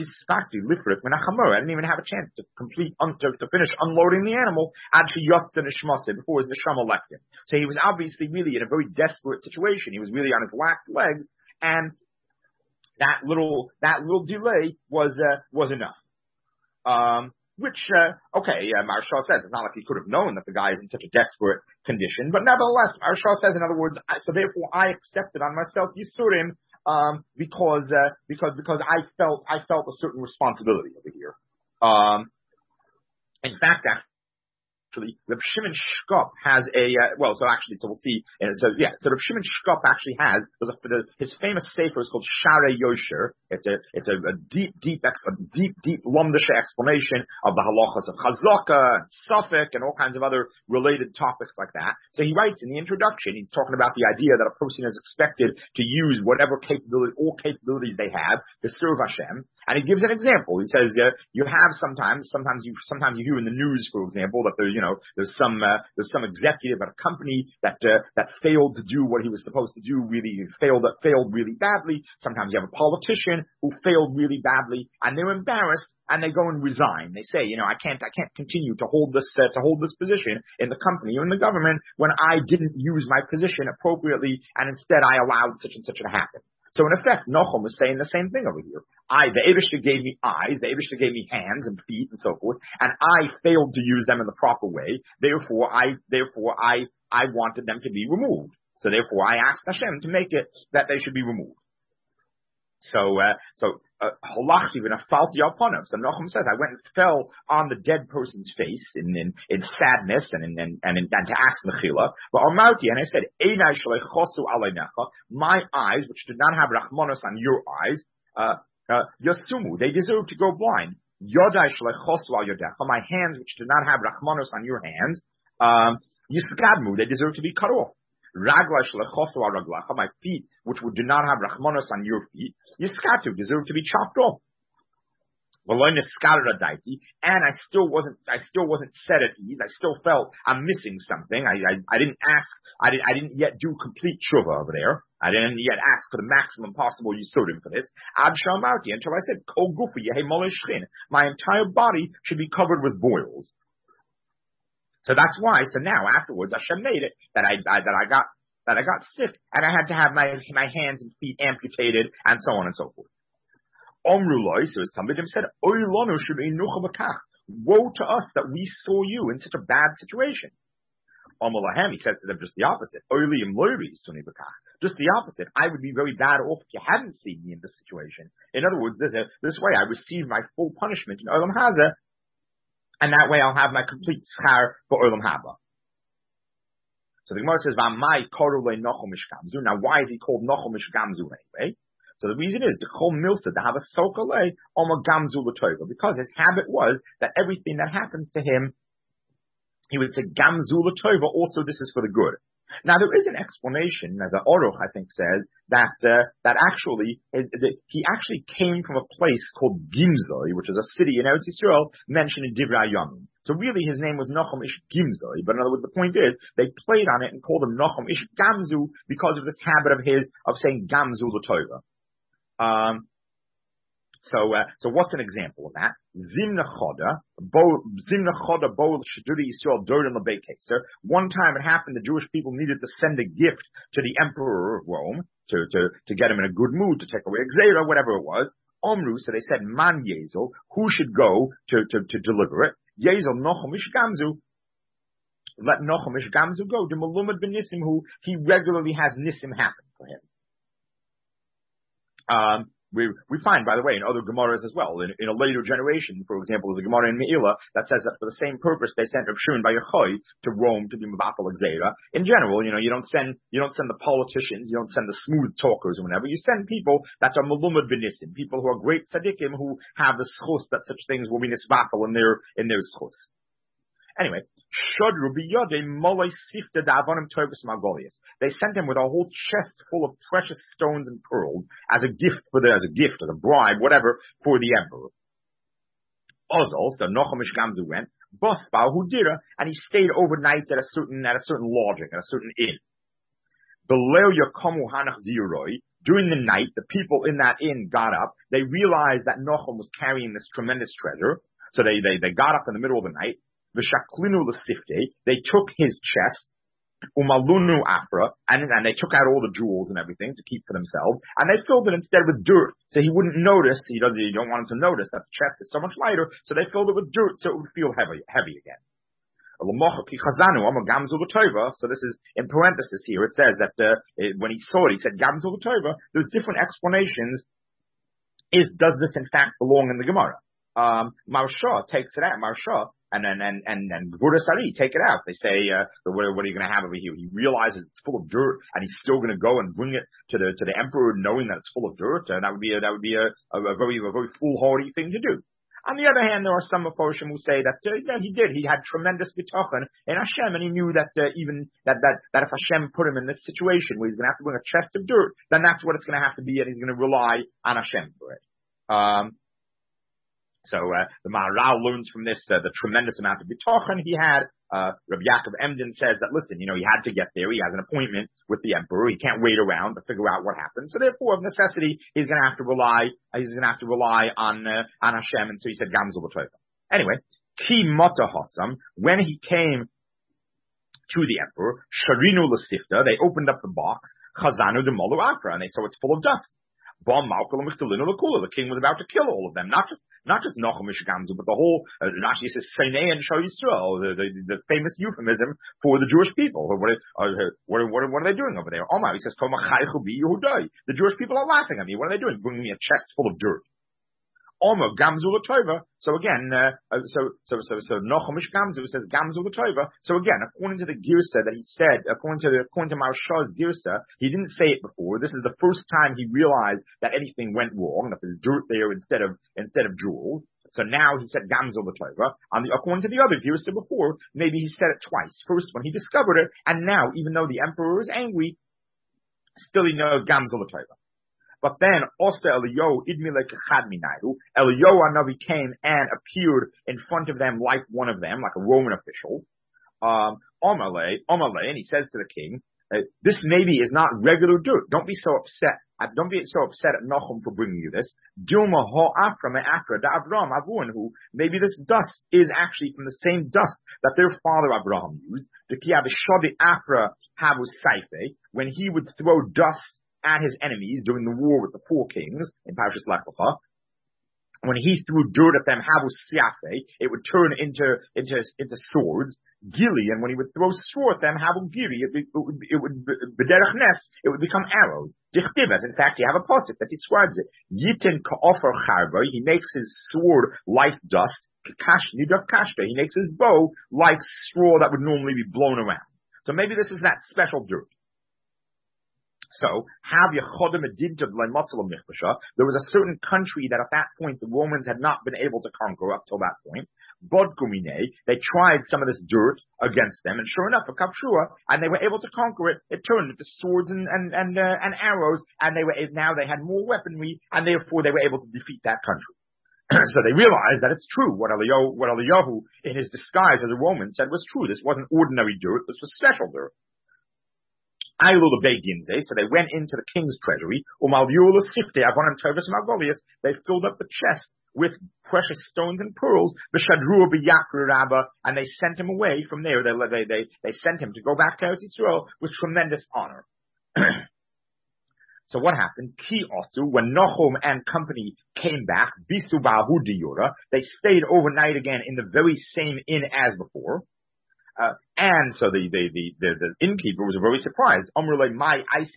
didn't even have a chance to complete, to, to finish unloading the animal, before his neshama left him. So he was obviously really in a very desperate situation. He was really on his last legs, and that little, that little delay was, uh, was enough. Um, which, uh, okay, uh, Maharshal says, it's not like he could have known that the guy is in such a desperate condition, but nevertheless, Maharshal says, in other words, I, so therefore I accepted on myself Yisurim, um, because, uh, because, because I felt, I felt a certain responsibility over here. Um, in fact, actually, Reb Shimon Shkop has a, uh, well, so actually, so we'll see, and so, yeah, so Reb Shimon Shkop actually has, there's a, the, his famous sefer is called Sharei Yosher. It's a, it's a, a deep, deep, ex, a deep, deep Lomdisha explanation of the halachas of Chazaka and Suffolk and all kinds of other related topics like that. So he writes in the introduction, he's talking about the idea that a person is expected to use whatever capability, all capabilities they have to serve Hashem. And he gives an example. He says, uh, you have sometimes, sometimes you, sometimes you hear in the news, for example, that there's, you know, there's some, uh, there's some executive at a company that, uh, that failed to do what he was supposed to do, really failed, failed really badly. Sometimes you have a politician who failed really badly and they're embarrassed and they go and resign. They say, you know, I can't, I can't continue to hold this, uh, to hold this position in the company or in the government when I didn't use my position appropriately and instead I allowed such and such to happen. So in effect, Nochum is saying the same thing over here. I, the Eibishter gave me eyes, the Eibishter gave me hands and feet and so forth, and I failed to use them in the proper way. Therefore, I, therefore, I, I wanted them to be removed. So therefore, I asked Hashem to make it that they should be removed. So, uh, so, halachti v'nafalti upon him. So Nochum says, I went and fell on the dead person's face in, in, in sadness and in, and, and, in, and to ask mechila. But Amauti, and I said, Einai shleichosu aleinecha, my eyes, which did not have rachmanos on your eyes, uh, uh, yasumu, they deserve to go blind. Yodai shleichosu al yodecha, my hands, which did not have rachmanos on your hands, um, yiskadmu, they deserve to be cut off. Ragla shlechosu al raglacha, my feet, which do not have rachmanos on your feet, yiskatu, deserve to be chopped off. And I still wasn't, I still wasn't set at ease. I still felt I'm missing something. I, I, I didn't ask, I didn't, I didn't yet do complete tshuva over there. I didn't yet ask for the maximum possible yisurim for this. Ad shamauti, until I said, Kol gufi yehi molei shchin. My entire body should be covered with boils. So that's why, so now afterwards, Hashem made it that I, I, that I got, that I got sick and I had to have my, my hands and feet amputated and so on and so forth. Omruloi, so his Talmidim said, Oy lanu shebe'inucha b'kach. Woe to us that we saw you in such a bad situation. Omulahem, he says to them just the opposite. Oy li'im loiri suni b'kach. Just the opposite. I would be very bad off if you hadn't seen me in this situation. In other words, this, this way I receive my full punishment in Olam Hazeh, and that way I'll have my complete schar for Olam Haba. So the Gemara says, V'amai koru le Nochum Mishgamzu. Now why is he called Nochum Mishgamzu anyway? So the reason is the Chol Milsa to have a Sokale Oma Gamzu L'Toiva, because his habit was that everything that happens to him, he would say Gamzu L'Toiva, also this is for the good. Now there is an explanation, as the Oruch I think says, that uh, that actually uh, that he actually came from a place called Gimzoi, which is a city in Eretz Yisrael mentioned in Divrei Yamim. So So really his name was Nochum Ish Gimzoi, but in other words, the point is, they played on it and called him Nochum Ish Gamzu because of this habit of his, of saying Gamzu L'Toiva. Um, So, uh, so what's an example of that? Zimna Choda, Bo, Zimna Choda Bo Shaduri Yisrael Dorin Lebekeser. One time it happened the Jewish people needed to send a gift to the emperor of Rome to, to, to get him in a good mood, to take away Xera, whatever it was. Omru, so they said, Man Yezel, who should go to, to, to deliver it? Yezel Nochum Ish Gamzu. Let Nochum Ish Gamzu go. The Malumad ben Nissim, who he regularly has Nissim happen for him. Um, We, we find, by the way, in other Gemaras as well, in, in a later generation, for example, there's a Gemara in Me'ila that says that for the same purpose they sent Rav Shimon Bar Yochai to Rome to be Mabapal Xera. In general, you know, you don't send, you don't send the politicians, you don't send the smooth talkers or whatever, you send people that are Malumad B'Nissim, people who are great tzaddikim who have the schus that such things will be nisbapal in their, in their schus. Anyway, they sent him with a whole chest full of precious stones and pearls as a gift for the, as a gift, as a bribe, whatever, for the emperor. Ozol, so Nochum Ish Gamzu went, Bosbal Hudira, and he stayed overnight at a certain, at a certain lodging, at a certain inn. During the night, the people in that inn got up. They realized that Nochum was carrying this tremendous treasure. So they, they, they got up in the middle of the night. V'shaklinu l'sifte, they took his chest, umalunu afra, and, and they took out all the jewels and everything to keep for themselves, and they filled it instead with dirt, so he wouldn't notice, he doesn't, you don't want him to notice that the chest is so much lighter, so they filled it with dirt so it would feel heavy, heavy again. So this is, in parenthesis here, it says that, uh, it, when he saw it, he said, Gamzu l'toiva, there's different explanations, is, does this in fact belong in the Gemara? Um, Marsha takes it out, Marsha, And then, and, and, and Gvura Sari, take it out. They say, uh, what, what are you going to have over here? He realizes it's full of dirt, and he's still going to go and bring it to the, to the emperor knowing that it's full of dirt. And that would be a, that would be a, a, a very, a very foolhardy thing to do. On the other hand, there are some Mephoshim who say that, uh, yeah, he did. He had tremendous bitachon in Hashem, and he knew that, uh, even, that, that, that if Hashem put him in this situation where he's going to have to bring a chest of dirt, then that's what it's going to have to be, and he's going to rely on Hashem for it. Um, So uh, the Maharal learns from this uh, the tremendous amount of bitachon he had. Uh, Rabbi Yaakov Emden says that, listen, you know, he had to get there. He has an appointment with the emperor. He can't wait around to figure out what happened. So therefore, of necessity, he's going to have to rely. Uh, he's going to have to rely on uh, on Hashem. And so he said, Gamzu l'toiva. Anyway, ki mata hasam, when he came to the emperor, sharinu l'sifta, they opened up the box, chazanu de molu akra, and they saw it's full of dust. The king was about to kill all of them, not just not just Nochum Ish Gamzu, but the whole. Uh, Rashi says Seinei and Shal Yisrael, the, the the famous euphemism for the Jewish people. What are, uh, what, what, what are they doing over there? Omar, he says, the Jewish people are laughing at me. What are they doing? Bringing me a chest full of dirt. Omer Gamzu l'toiva. So again, uh, so so so so Nochum Ish Gamzu says Gamzu l'toiva. So again, according to the girsa that he said, according to the according to Marsha's girsa, he didn't say it before. This is the first time he realized that anything went wrong, that there's dirt there instead of instead of jewels. So now he said Gamzu l'toiva. On the according to the other girsa before, maybe he said it twice. First when he discovered it, and now even though the emperor is angry, still he knows Gamzu l'toiva. But then, also Eliyahu, Idmilek Chad Minayu, Eliyahu Hanavi came and appeared in front of them like one of them, like a Roman official. Um, Omale, Omale, and he says to the king, uh, this maybe is not regular dirt. Don't be so upset. Uh, don't be so upset at Nochum for bringing you this. Dilma ho afra me afra da Avram Avun, who maybe this dust is actually from the same dust that their father Abraham used. The Kiyavishodi afra havu saife, when he would throw dust at his enemies during the war with the four kings in Parashas Lech Lecha. When he threw dirt at them, havu siafe, it would turn into into into swords. Gili, and when he would throw straw at them, havu giri, it, it would it would b'derech nes, it would become arrows. Dichtivas, in fact, you have a pasuk that describes it. Yitin ka'ofer charba, he makes his sword like dust. Kakash nidach kashta, he makes his bow like straw that would normally be blown around. So maybe this is that special dirt. So, there was a certain country that at that point the Romans had not been able to conquer up till that point. They tried some of this dirt against them, and sure enough, a kapshua, and they were able to conquer it. It turned into swords and and and, uh, and arrows, and they were now they had more weaponry, and therefore they were able to defeat that country. So they realized that it's true. What Eliyahu, what Eliyahu, in his disguise as a Roman, said was true. This wasn't ordinary dirt. This was special dirt. So they went into the king's treasury. They filled up the chest with precious stones and pearls. And they sent him away from there. They, they, they, they sent him to go back to Eretz Yisrael with tremendous honor. So what happened? Ki Osu, when Nochum and company came back, Bisu Ba'hu Diyura, they stayed overnight again in the very same inn as before. Uh, and so the, the, the, the, the innkeeper was very surprised. So they asked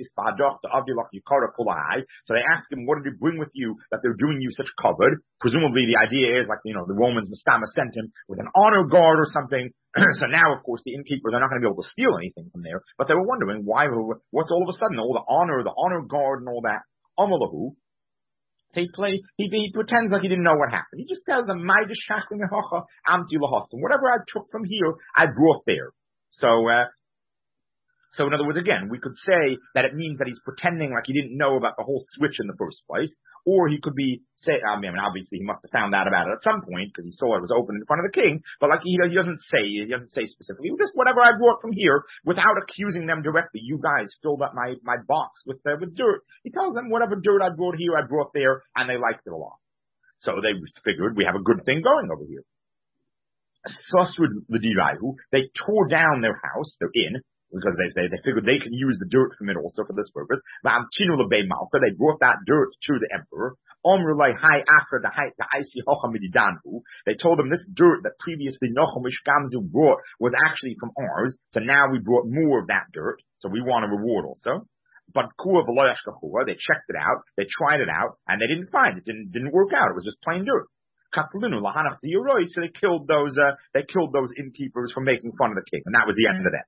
him, what did you bring with you that they're doing you such covered? Presumably the idea is like, you know, the Romans, Mastama sent him with an honor guard or something. So now, of course, the innkeeper, they're not going to be able to steal anything from there. But they were wondering why, what's all of a sudden, all the honor, the honor guard and all that. Amalahu. He play, he, he pretends like he didn't know what happened. He just tells them, whatever I took from here, I brought there. So, uh, so in other words, again, we could say that it means that he's pretending like he didn't know about the whole switch in the first place. Or he could be say, I mean, obviously he must have found out about it at some point because he saw it was open in front of the king. But like he, he doesn't say, he doesn't say specifically, just whatever I brought from here, without accusing them directly. You guys filled up my my box with uh, with dirt. He tells them whatever dirt I brought here, I brought there, and they liked it a lot. So they figured we have a good thing going over here. They tore down their house, their inn, because they, they, they figured they could use the dirt from it also for this purpose. They brought that dirt to the emperor. They told him this dirt that previously Nochum Gamzu brought was actually from ours, so now we brought more of that dirt, so we want a reward also. But they checked it out, they tried it out, and they didn't find it, didn't, didn't work out, it was just plain dirt. So they killed those, uh, they killed those innkeepers for making fun of the king, and that was the end of that.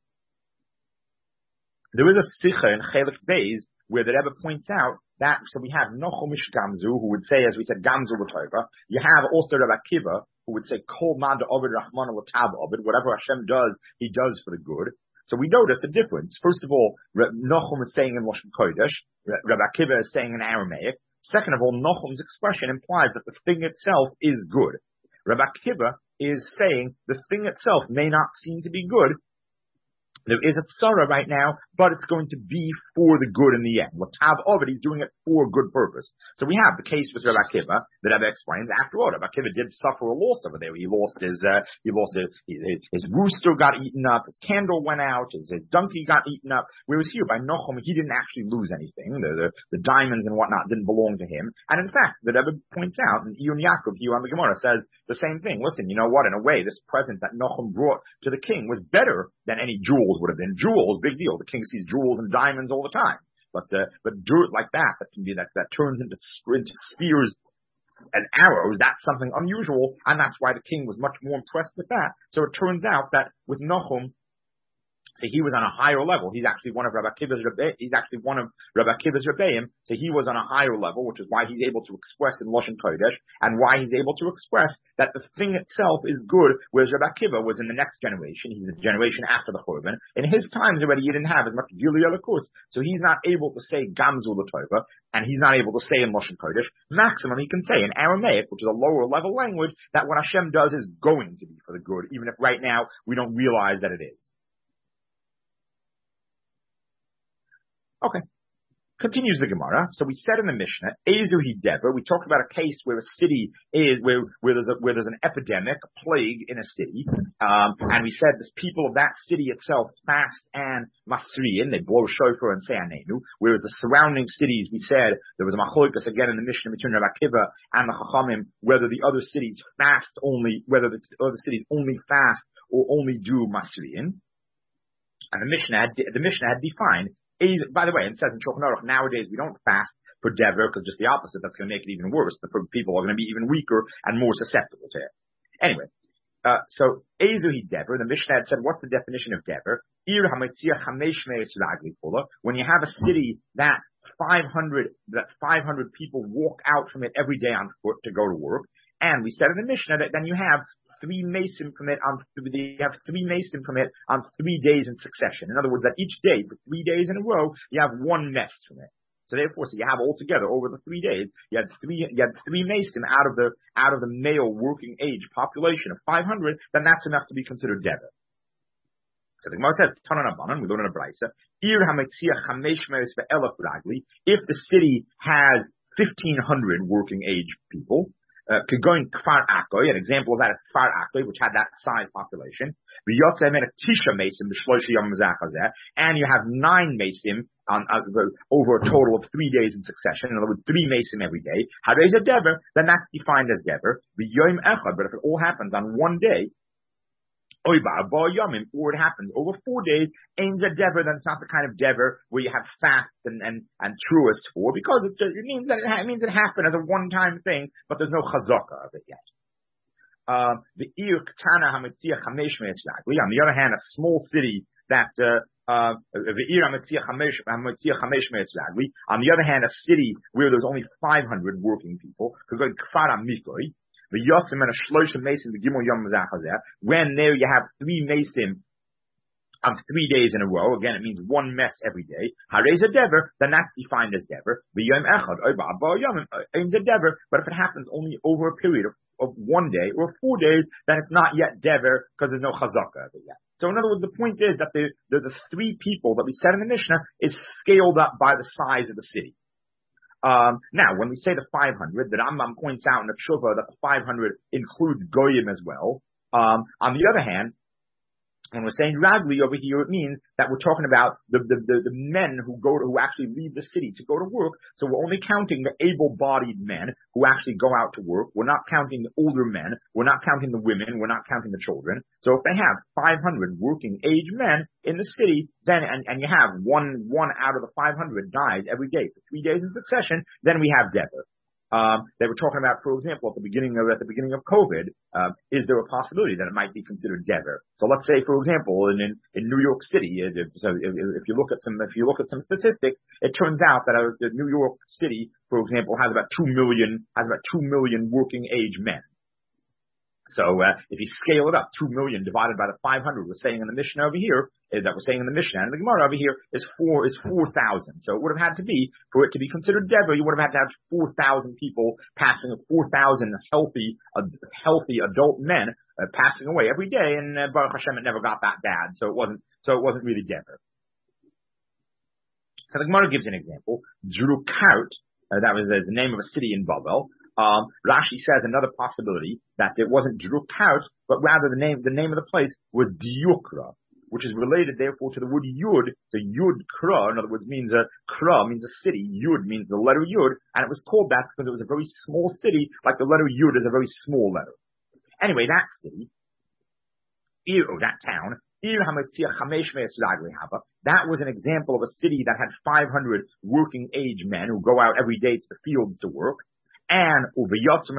There is a sicha in Chelik Beis where the Rebbe points out that, so we have Nochum Gamzu, who would say, as we said, Gamzu l'toiva. You have also Rabbi Akiva, who would say, Kol Mad Ovid Rahman l'Tav Ovid, whatever Hashem does, he does for the good. So we notice a difference. First of all, Nochum is saying in Lashon Kodesh, Rabbi Akiva is saying in Aramaic. Second of all, Nochum's expression implies that the thing itself is good. Rabbi Akiva is saying the thing itself may not seem to be good. There is a tzara right now, but it's going to be for the good in the end. L'tav Ovid, he's doing it for a good purpose. So we have the case with Rabbi Akiva that Rebbe explains. After all, Rabbi Akiva did suffer a loss over there. He lost his, uh, he lost his, his, his rooster got eaten up, his candle went out, his, his donkey got eaten up. Whereas here by Nochum, he didn't actually lose anything. The, the, the diamonds and whatnot didn't belong to him. And in fact, the Rebbe points out, and Iyun Yaakov here on the Gemara says the same thing. Listen, you know what? In a way, this present that Nochum brought to the king was better than any jewels would have been. Jewels, big deal. The king sees jewels and diamonds all the time. But uh, but dirt like that, that can be that that turns into into spears and arrows, that's something unusual, and that's why the king was much more impressed with that. So it turns out that with Nochum, so he was on a higher level. He's actually one of Rabbi Akiva's Rebbe, he's actually one of Rabbi Akiva's Rebbeim. So he was on a higher level, which is why he's able to express in Lashon Kodesh, and why he's able to express that the thing itself is good, whereas Rabbi Akiva was in the next generation. He's the generation after the Churban. In his times already, he didn't have as much Gilui Elokus, so he's not able to say Gamzu l'Tova, and he's not able to say in Lashon Kodesh. Maximum he can say in Aramaic, which is a lower level language, that what Hashem does is going to be for the good, even if right now we don't realize that it is. Okay. Continues the Gemara. So we said in the Mishnah, Ezu Hidever, we talked about a case where a city is, where, where there's a, where there's an epidemic, a plague in a city. Um, and we said the people of that city itself fast and masriyin, they blow a shofar and say anenu, whereas the surrounding cities, we said, there was a machlokas again in the Mishnah between Rabbi Akiva and the Chachamim, whether the other cities fast only, whether the other cities only fast or only do masriyin. And the Mishnah had, the Mishnah had defined, Is, by the way, it says in Shulchan Aruch, nowadays we don't fast for Dever, because just the opposite, that's going to make it even worse. The people are going to be even weaker and more susceptible to it. Anyway, uh, so, Ezuhi Dever, the Mishnah had said, what's the definition of Dever? When you have a city that five hundred, that five hundred people walk out from it every day on foot to go to work, and we said in the Mishnah that then you have three mason from it on, they have three mason from it on three days in succession. In other words, that each day, for three days in a row, you have one mess from it. So therefore, so you have altogether over the three days, you had three, you had three mason out of the, out of the male working age population of five hundred, then that's enough to be considered dever. So the Gemara says, Tanan Abanan, we learn in a Brisa, Ir HaMetziach Chamesh Meres Ve'elach Ragli, if the city has fifteen hundred working age people, uh, could go in Kfar Akoy, an example of that is Kfar Akoy, which had that size population, and you have nine mesim on, uh, over a total of three days in succession. In other words, three mesim every day. Harei a dever, then that's defined as dever. V'yoyim echad, but if it all happens on one day, or it happens over four days, ain't a dever, then it's not the kind of dever where you have fast and, and, and truest for, because it, just, it means that it, it means it happened as a one-time thing, but there's no chazaka of it yet. Uh, the Ir Ktana HaMetziach Chamesh Me'etz Ragli. On the other hand, a small city that, uh, uh, the Ir HaMetziach Chamesh Me'etz Ragli. On the other hand, a city where there's only five hundred working people, could go to Kfar HaMikoi. The Yotzim and a Shloisha Mason, the Gimel Yom Mazachazeh. When there you have three Mason on three days in a row, again, it means one mess every day. Harei a dever, then that's defined as dever. The Yom Echad, Oiba Ba Yom, aims a dever, but if it happens only over a period of of one day or four days, then it's not yet dever because there's no chazaka of it yet. So in other words, the point is that the, the, the three people that we said in the Mishnah is scaled up by the size of the city. Um, now, when we say the five hundred, the Rambam points out in the Tshuva that the five hundred includes Goyim as well. Um, on the other hand, when we're saying Ragli over here, it means that we're talking about the, the, the, the men who go to, who actually leave the city to go to work. So we're only counting the able-bodied men who actually go out to work. We're not counting the older men. We're not counting the women. We're not counting the children. So if they have five hundred working age men in the city, then, and, and you have one, one out of the five hundred dies every day for three days in succession, then we have dever. Um, they were talking about, for example, at the beginning of at the beginning of COVID, uh, is there a possibility that it might be considered dever? So let's say, for example, in in, in New York City, if, so if, if you look at some if you look at some statistics, it turns out that uh, the New York City, for example, has about two million has about two million working age men. So uh, if you scale it up, two million divided by the five hundred, we're saying in the Mishnah over here, is that we're saying in the Mishnah, and the Gemara over here is four is four thousand. So it would have had to be, for it to be considered dever, you would have had to have four thousand people passing, four thousand healthy, uh, healthy adult men uh, passing away every day, and uh, Baruch Hashem, it never got that bad, so it wasn't, so it wasn't really dever. So the Gemara gives an example. Drukaut, uh, that was uh, the name of a city in Babel. Um, Rashi says another possibility that it wasn't Drukaut, but rather the name, the name of the place was Diukra, which is related therefore to the word Yud. The Yud Kra, in other words, means a Kra means a city. Yud means the letter Yud, and it was called that because it was a very small city, like the letter Yud is a very small letter. Anyway, that city, or that town, that was an example of a city that had five hundred working age men who go out every day to the fields to work. And one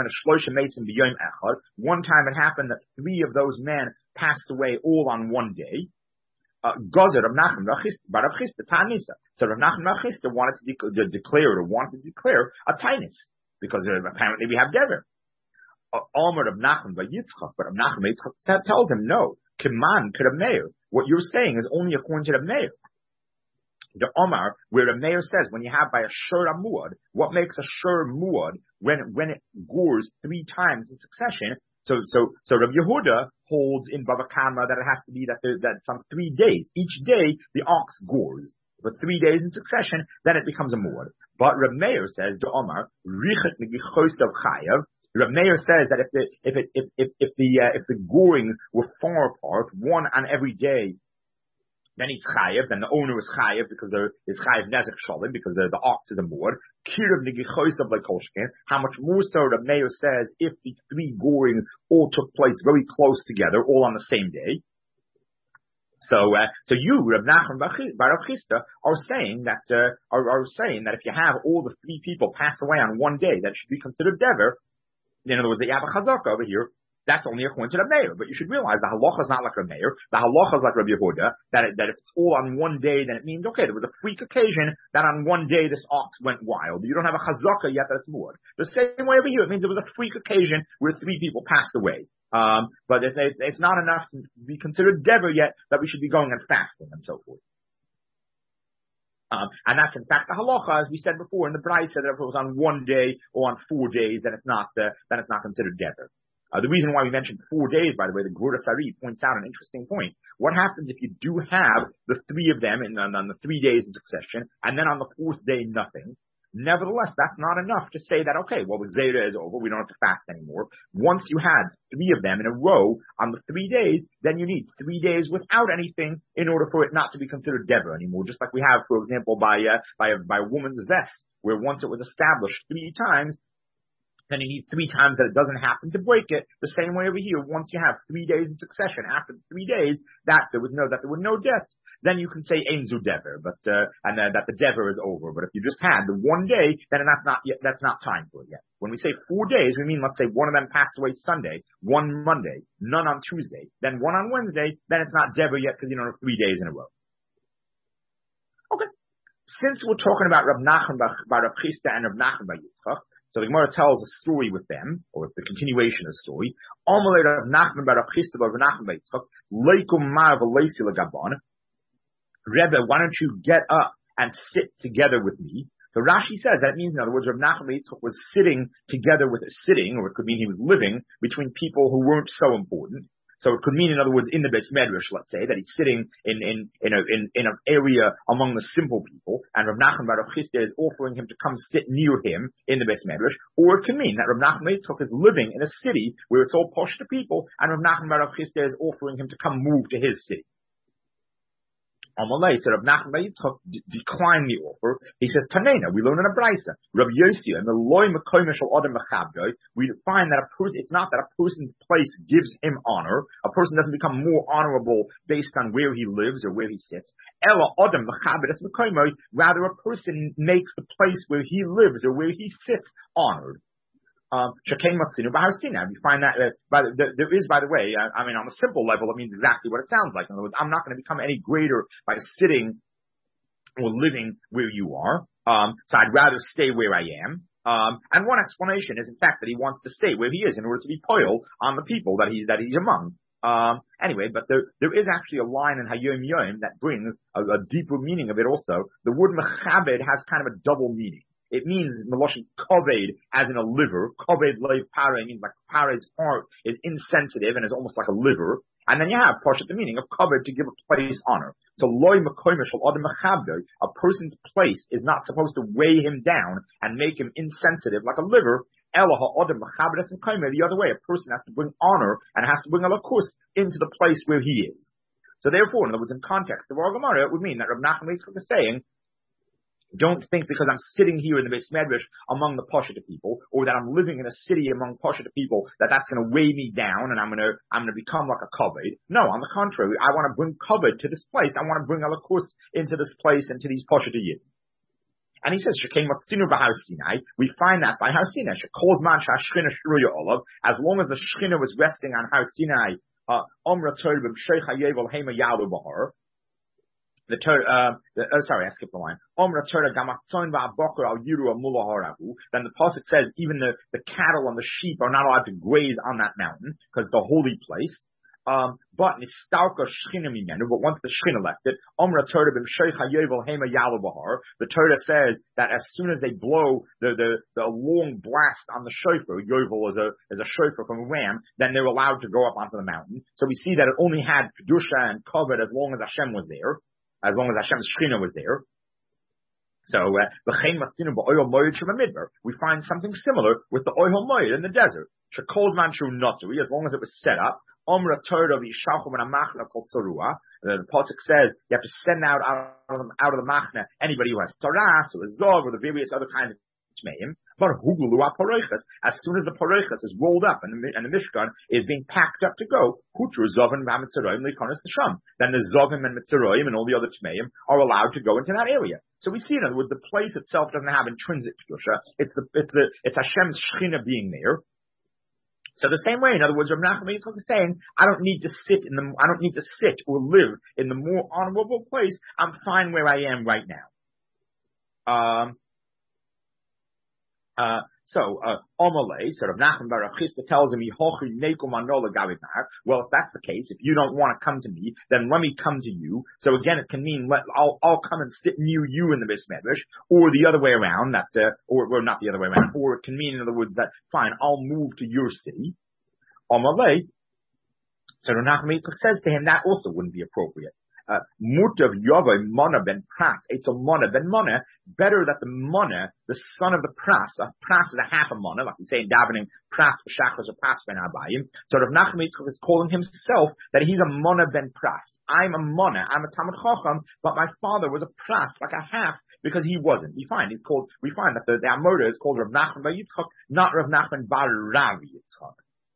time it happened that three of those men passed away all on one day. Gozer Rav Nachman Bar Rav Chisda Tanisa. So Rav Nachman Bar Chisda wanted to, de- to declare or wanted to declare a tainus because uh, apparently we have dever. Almer Rav Nachman Bar Yitzchak, but Rav Nachman Bar Yitzchak tells him no. Kiman Rav Meir. What you're saying is only according to Rav Meir. The Omar, where a mayor says, when you have by a shur amuad, what makes a shur muad when when it gores three times in succession? So so so Rabbi Yehuda holds in Bava Kama that it has to be that there, that some three days. Each day the ox gores, but three days in succession, then it becomes a muad. But Rabbi Meir says, the Omar, richet negichosav chayav. Rabbi Meir says that if the if it if if, if the uh, if the goring were far apart, one on every day, then he's chayev, then the owner is chayev because there is chayev nezek shalim because the, the ox is a moor. Kirav negichosav like koshkin. How much more so the mayor says if the three gorings all took place very close together, all on the same day. So, uh, so you, Rav Nachman Bar Rav Chisda, are saying that uh, are, are saying that if you have all the three people pass away on one day, that should be considered dever. In other words, that you have a chazaka over here. That's only according to the mayor. But you should realize the halacha is not like a mayor. The halacha is like Rabbi Yehuda, that, it, that if it's all on one day, then it means, okay, there was a freak occasion that on one day this ox went wild. You don't have a chazaka yet that it's more. The same way over here, it means there was a freak occasion where three people passed away. Um, but it's, it's not enough to be considered dever yet that we should be going and fasting and so forth. Um, and that's in fact the halacha, as we said before in the Brisa, that if it was on one day or on four days, then it's not, uh, then it's not considered dever. Uh, the reason why we mentioned four days, by the way, the Gvura Sari points out an interesting point. What happens if you do have the three of them in, on, on the three days in succession, and then on the fourth day, nothing? Nevertheless, that's not enough to say that, okay, well, the Gzeira is over, we don't have to fast anymore. Once you had three of them in a row on the three days, then you need three days without anything in order for it not to be considered dever anymore. Just like we have, for example, by, uh, by, a, by a woman's vest, where once it was established three times, then you need three times that it doesn't happen to break it. The same way over here, once you have three days in succession, after the three days, that there was no, that there were no deaths, then you can say Einzu Dever, but, uh, and uh, that the Dever is over. But if you just had the one day, then that's not yet, that's not time for it yet. When we say four days, we mean, let's say one of them passed away Sunday, one Monday, none on Tuesday, then one on Wednesday, then it's not Dever yet because you don't have three days in a row. Okay. Since we're talking about Rav Nachman by Rav Chisda and Rav Nachman by Yitzchak, so the Gemara tells a story with them, or the continuation of the story. Amalei Rav Nachman by Rav Chisda by Rav Nachman by Yitzchak, Leikum Ma'av Leisi L'Gabon. Rebbe, why don't you get up and sit together with me? So Rashi says that means, in other words, Rav Nachman Yitzchak was sitting together with a sitting, or it could mean he was living between people who weren't so important. So it could mean, in other words, in the Beis Medrash, let's say, that he's sitting in, in, in a, in, in an area among the simple people, and Rav Nachman Bar Rav Chisda is offering him to come sit near him in the Beis Medrash. Or it can mean that Rav Nachman Yitzchak is living in a city where it's all posh to people, and Rav Nachman Bar Rav Chisda is offering him to come move to his city. Amalei, so Rav Nachman Bar Yitzchak d- declined the offer. He says, Tanena, we learn in a Brisa, Rav Yossi, and the loy mekoyme shel adam mechabdoi, we find that a person, it's not that a person's place gives him honor. A person doesn't become more honorable based on where he lives or where he sits. Ela adam mechabedes mekoyme, rather a person makes the place where he lives or where he sits honored. Um, we find that, uh, by the, the, there is, by the way, uh, I mean, on a simple level, it means exactly what it sounds like. In other words, I'm not going to become any greater by sitting or living where you are. Um, so I'd rather stay where I am. Um, and one explanation is, in fact, that he wants to stay where he is in order to be poil on the people that he's, that he's among. Um, anyway, but there, there is actually a line in Hayom Yom that brings a, a deeper meaning of it also. The word mechabed has kind of a double meaning. It means Meloshin Koved as in a liver. Koved Leiv Pare means like Pare's heart is insensitive and is almost like a liver. And then you have Pashat, the meaning of Koved, to give a place honor. So Loi Mekoyme Shel Adam Mechabdoi, a person's place is not supposed to weigh him down and make him insensitive like a liver. Ela Adam Mechabdes and Koyme, the other way, a person has to bring honor and has to bring a lakus into the place where he is. So therefore, in other words, in context of our Gemara, it would mean that Rav Nachman Yitzchak is saying, don't think because I'm sitting here in the Beis Medrash among the Pashut people, or that I'm living in a city among Pashut people, that that's going to weigh me down and I'm going to I'm going to become like a kavod. No, on the contrary, I want to bring kavod to this place. I want to bring alakus into this place and to these Pashut yid. And he says, we find that by Har Sinai, as long as the Shechina was resting on Har Sinai, uh, The uh, the, oh, sorry, I skipped the line. Then the pasuk says even the, the cattle and the sheep are not allowed to graze on that mountain because it's a holy place. Um, but but once the Shechina left it, the Torah says that as soon as they blow the, the, the long blast on the shofar, yovel is a, is a shofar from a ram, then they're allowed to go up onto the mountain. So we see that it only had kedusha and kavod as long as Hashem was there. As long as Hashem's Shechina was there. So, uh, we find something similar with the Ohel Moed in the desert. As long as it was set up. The, the pasuk says you have to send out out of the, out of the machna anybody who has taras or a zog or the various other kinds of tmeim. But as soon as the parechas is rolled up and the, and the mishkan is being packed up to go, then the zovim and mitzeroim and all the other tmeim are allowed to go into that area. So we see, in other words, the place itself doesn't have intrinsic kedusha. It's the it's the it's Hashem's Shechina being there. So the same way, in other words, Rav Nachman Yitzchak is saying, I don't need to sit in the I don't need to sit or live in the more honorable place. I'm fine where I am right now. Um. Uh, So, uh, Omalei, sort of Nachman bar Rav Chisda tells him, well, if that's the case, if you don't want to come to me, then let me come to you. So again, it can mean, let, I'll, I'll come and sit near you in the Beis Medrash, or the other way around, that, uh, or, or not the other way around, or it can mean, in other words, that, fine, I'll move to your city. Omalei, so Nachman says to him, that also wouldn't be appropriate. Uh, Mutav Yavai Mana ben Pras, it's a Mana ben Mana, better that the Mana, the son of the Pras, a Pras is a half a Mana, like we say in davening, Pras v'shachos or Pras ben Abayim. So Rav Nachman is calling himself that he's a Mana ben Pras. I'm a Mana, I'm a Talmid Chacham, but my father was a Pras, like a half, because he wasn't. We find he's called, we find that the, the Amoda is called Rav Nachman bar Yitzchak, not Rav Nachman bar Rav Yitzchak.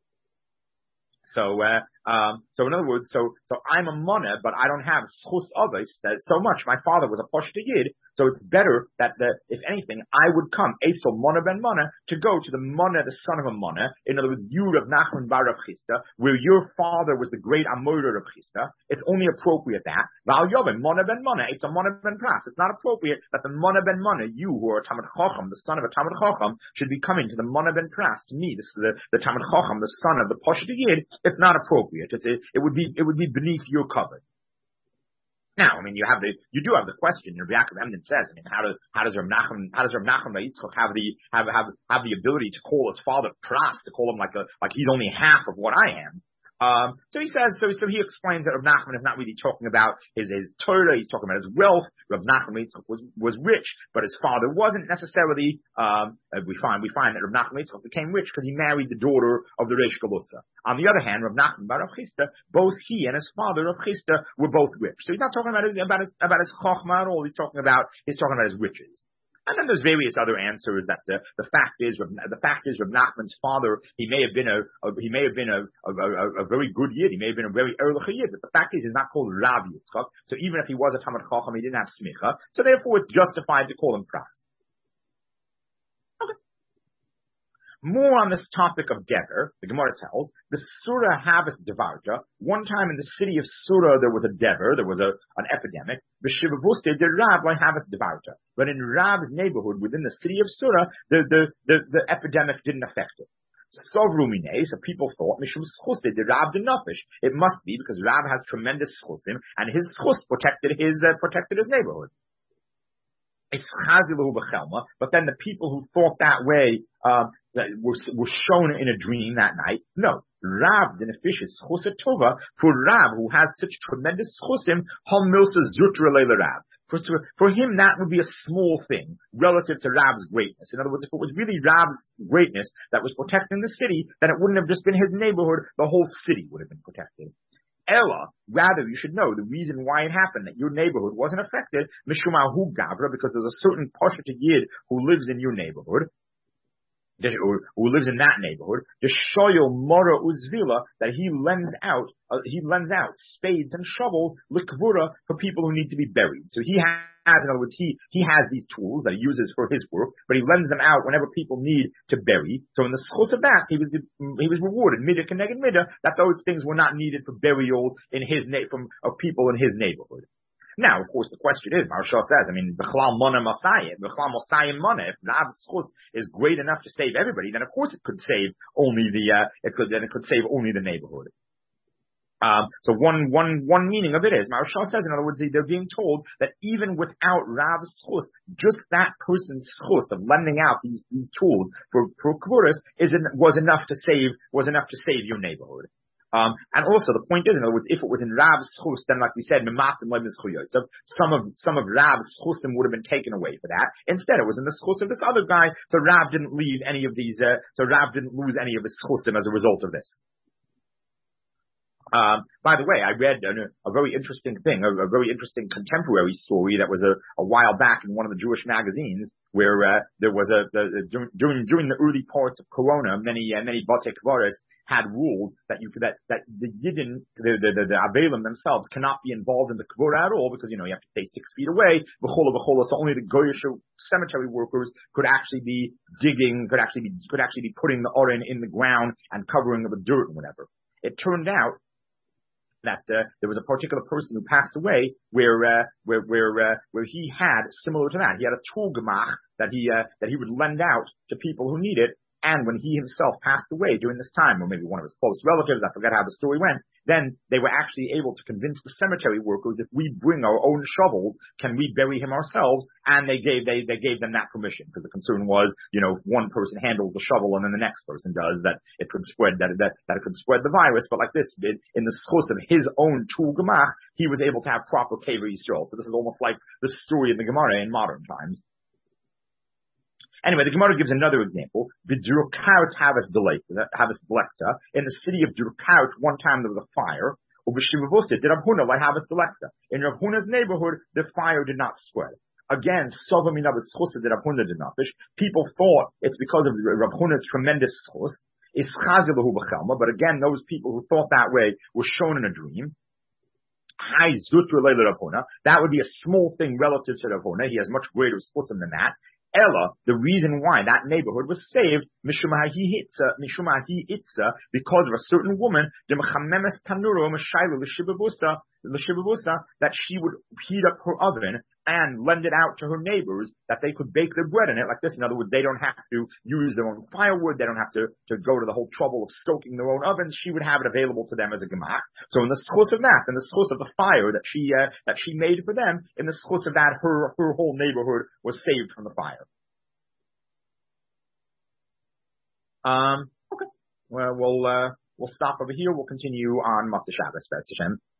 So, uh, um, so in other words, so, so I'm a Mana, but I don't have schus others so much. My father was a Pashta Yid, so it's better that the, if anything, I would come, Eitzel Mana ben Mana, to go to the Mana, the son of a Mana, in other words, you Rav Nachman bar Rav Chisda, where your father was the great Amoda Rav Chisda. It's only appropriate that, Val Yovim, Mana ben Mana, it's a Mana ben Pras. It's not appropriate that the Mana ben Mana, you who are a Talmid Chacham, the son of a Talmid Chacham, should be coming to the Mana ben Pras, to me, this is the, the Talmid Chacham, the son of the Pashta Yid. It's not appropriate. It's, it, it would be, it would be beneath your cover. Now, I mean, you have the, you do have the question. Rabbi Yaakov Emden says, I mean, how does, how does Rav Nachman, how does Rav Nachman bar Yitzchak have the, have, have, have the ability to call his father Pras, to call him like a, like he's only half of what I am? Um, so he says, so, so he explains that Rav Nachman is not really talking about his, his Torah, he's talking about his wealth. Rav Nachman bar Yitzchak was, was rich, but his father wasn't necessarily, um, we find, we find that Rav Nachman bar Yitzchak became rich because he married the daughter of the Reish Galusa. On the other hand, Rav Nachman bar Rav Chisda, both he and his father, Rav Chisda, were both rich. So he's not talking about his, about his, about his chokhmah at all, he's talking about, he's talking about his riches. And then there's various other answers that uh, the fact is, the fact is, Rav Nachman's father, he may have been a, a he may have been a, a, a, a very good yid, he may have been a very early yid, but the fact is, he's not called Rav Yitzchak. So even if he was a Talmid Chacham, he didn't have smicha. So therefore, it's justified to call him Pras. Okay. More on this topic of Gever, the Gemara tells, the Surah Havas Devarja. One time in the city of Surah there was a Dever, there was a, an epidemic. B'Shivavuste de Rav like Havas Devarja. But in Rav's neighborhood within the city of Surah, the, the, the, the epidemic didn't affect it. Sovrumine, so people thought, Mishum Schuste de Rav de Nafish. It must be because Rav has tremendous schusim, and his schus protected his, uh, protected his neighborhood. But then the people who thought that way, um, that were, were shown in a dream that night. No. Rav, the nefishis, chusatova, for Rav, who has such tremendous chusim, hal milsa zutra leila Rav. For, for him, that would be a small thing relative to Rav's greatness. In other words, if it was really Rav's greatness that was protecting the city, then it wouldn't have just been his neighborhood, the whole city would have been protected. Ella, rather, you should know the reason why it happened, that your neighborhood wasn't affected, Mishumahu Gavra, because there's a certain Pashat Yid who lives in your neighborhood, or who lives in that neighborhood, the Shoyel Mora Uzvila, that he lends out, uh, he lends out spades and shovels, likvura, for people who need to be buried. So he has, in other words, he, he has these tools that he uses for his work, but he lends them out whenever people need to bury. So in the schus of that, he was, he was rewarded, midah keneged midah, that those things were not needed for burial in his, na- from, of people in his neighborhood. Now, of course, the question is, Maharsha says, I mean, B'chlal Mana Masayim, B'chlal Masayim Mana, if Rav's schus is great enough to save everybody, then of course it could save only the, uh, it could, then it could save only the neighborhood. Um, so one, one, one meaning of it is, Maharsha says, in other words, they're being told that even without Rav's schus, just that person's schus of lending out these, these tools for, for kvuras is, was enough to save, was enough to save your neighborhood. Um, and also the point is, in other words, if it was in Rav's schus, then like we said, so some of, some of Rav's schusim would have been taken away for that. Instead, it was in the schus of this other guy, so Rav didn't leave any of these, uh, so Rav didn't lose any of his schusim as a result of this. Um, by the way, I read a, a very interesting thing, a, a very interesting contemporary story that was a, a while back in one of the Jewish magazines, where uh, there was a the, the, during during the early parts of Corona, many uh, many Batei Kvaros had ruled that you that that the Yidden, the the the, the Avelim themselves cannot be involved in the Kvora at all, because you know you have to stay six feet away. V'chola v'chola, so only the Goyish cemetery workers could actually be digging, could actually be could actually be putting the Oren in the ground and covering it with dirt and whatever. It turned out that uh, there was a particular person who passed away where uh, where where uh, where he had similar to that. He had a tool gemach that he uh, that he would lend out to people who need it. And when he himself passed away during this time, or maybe one of his close relatives, I forget how the story went, then they were actually able to convince the cemetery workers, if we bring our own shovels, can we bury him ourselves? And they gave, they, they gave them that permission, because the concern was, you know, one person handles the shovel and then the next person does, that it could spread, that, that, that it could spread the virus. But like this, in, in the schus of his own Tul Gemach, he was able to have proper Kever Yisrael. So this is almost like the story of the Gemara in modern times. Anyway, the Gemara gives another example. The Durkaut Havas Havas Delekta. In the city of Durkaut, one time there was a fire. Ubishivavusta did Rabhuna like Havas Delekta. In Rabhuna's neighborhood, the fire did not spread. Again, Sovaminavas Chusa did Rabhuna did not. People thought it's because of Rabhuna's tremendous chus. Ischazilahu b'chelma. But again, those people who thought that way were shown in a dream. That would be a small thing relative to Rabhuna. He has much greater spusim than that. Ella, the reason why that neighborhood was saved, mishumahi itza, mishumahi itza, because of a certain woman, the mechamemes tanuro meshayla l'shibabusa, l'shibabusa, that she would heat up her oven and lend it out to her neighbors, that they could bake their bread in it like this. In other words, they don't have to use their own firewood, they don't have to, to go to the whole trouble of stoking their own ovens. She would have it available to them as a gemach. So in the schus of that, in the schus of the fire that she, uh, that she made for them, in the schus of that, her, her whole neighborhood was saved from the fire. Um, okay. Well, we'll, uh, we'll stop over here. We'll continue on Motzei Shabbos, B'ez Hashem.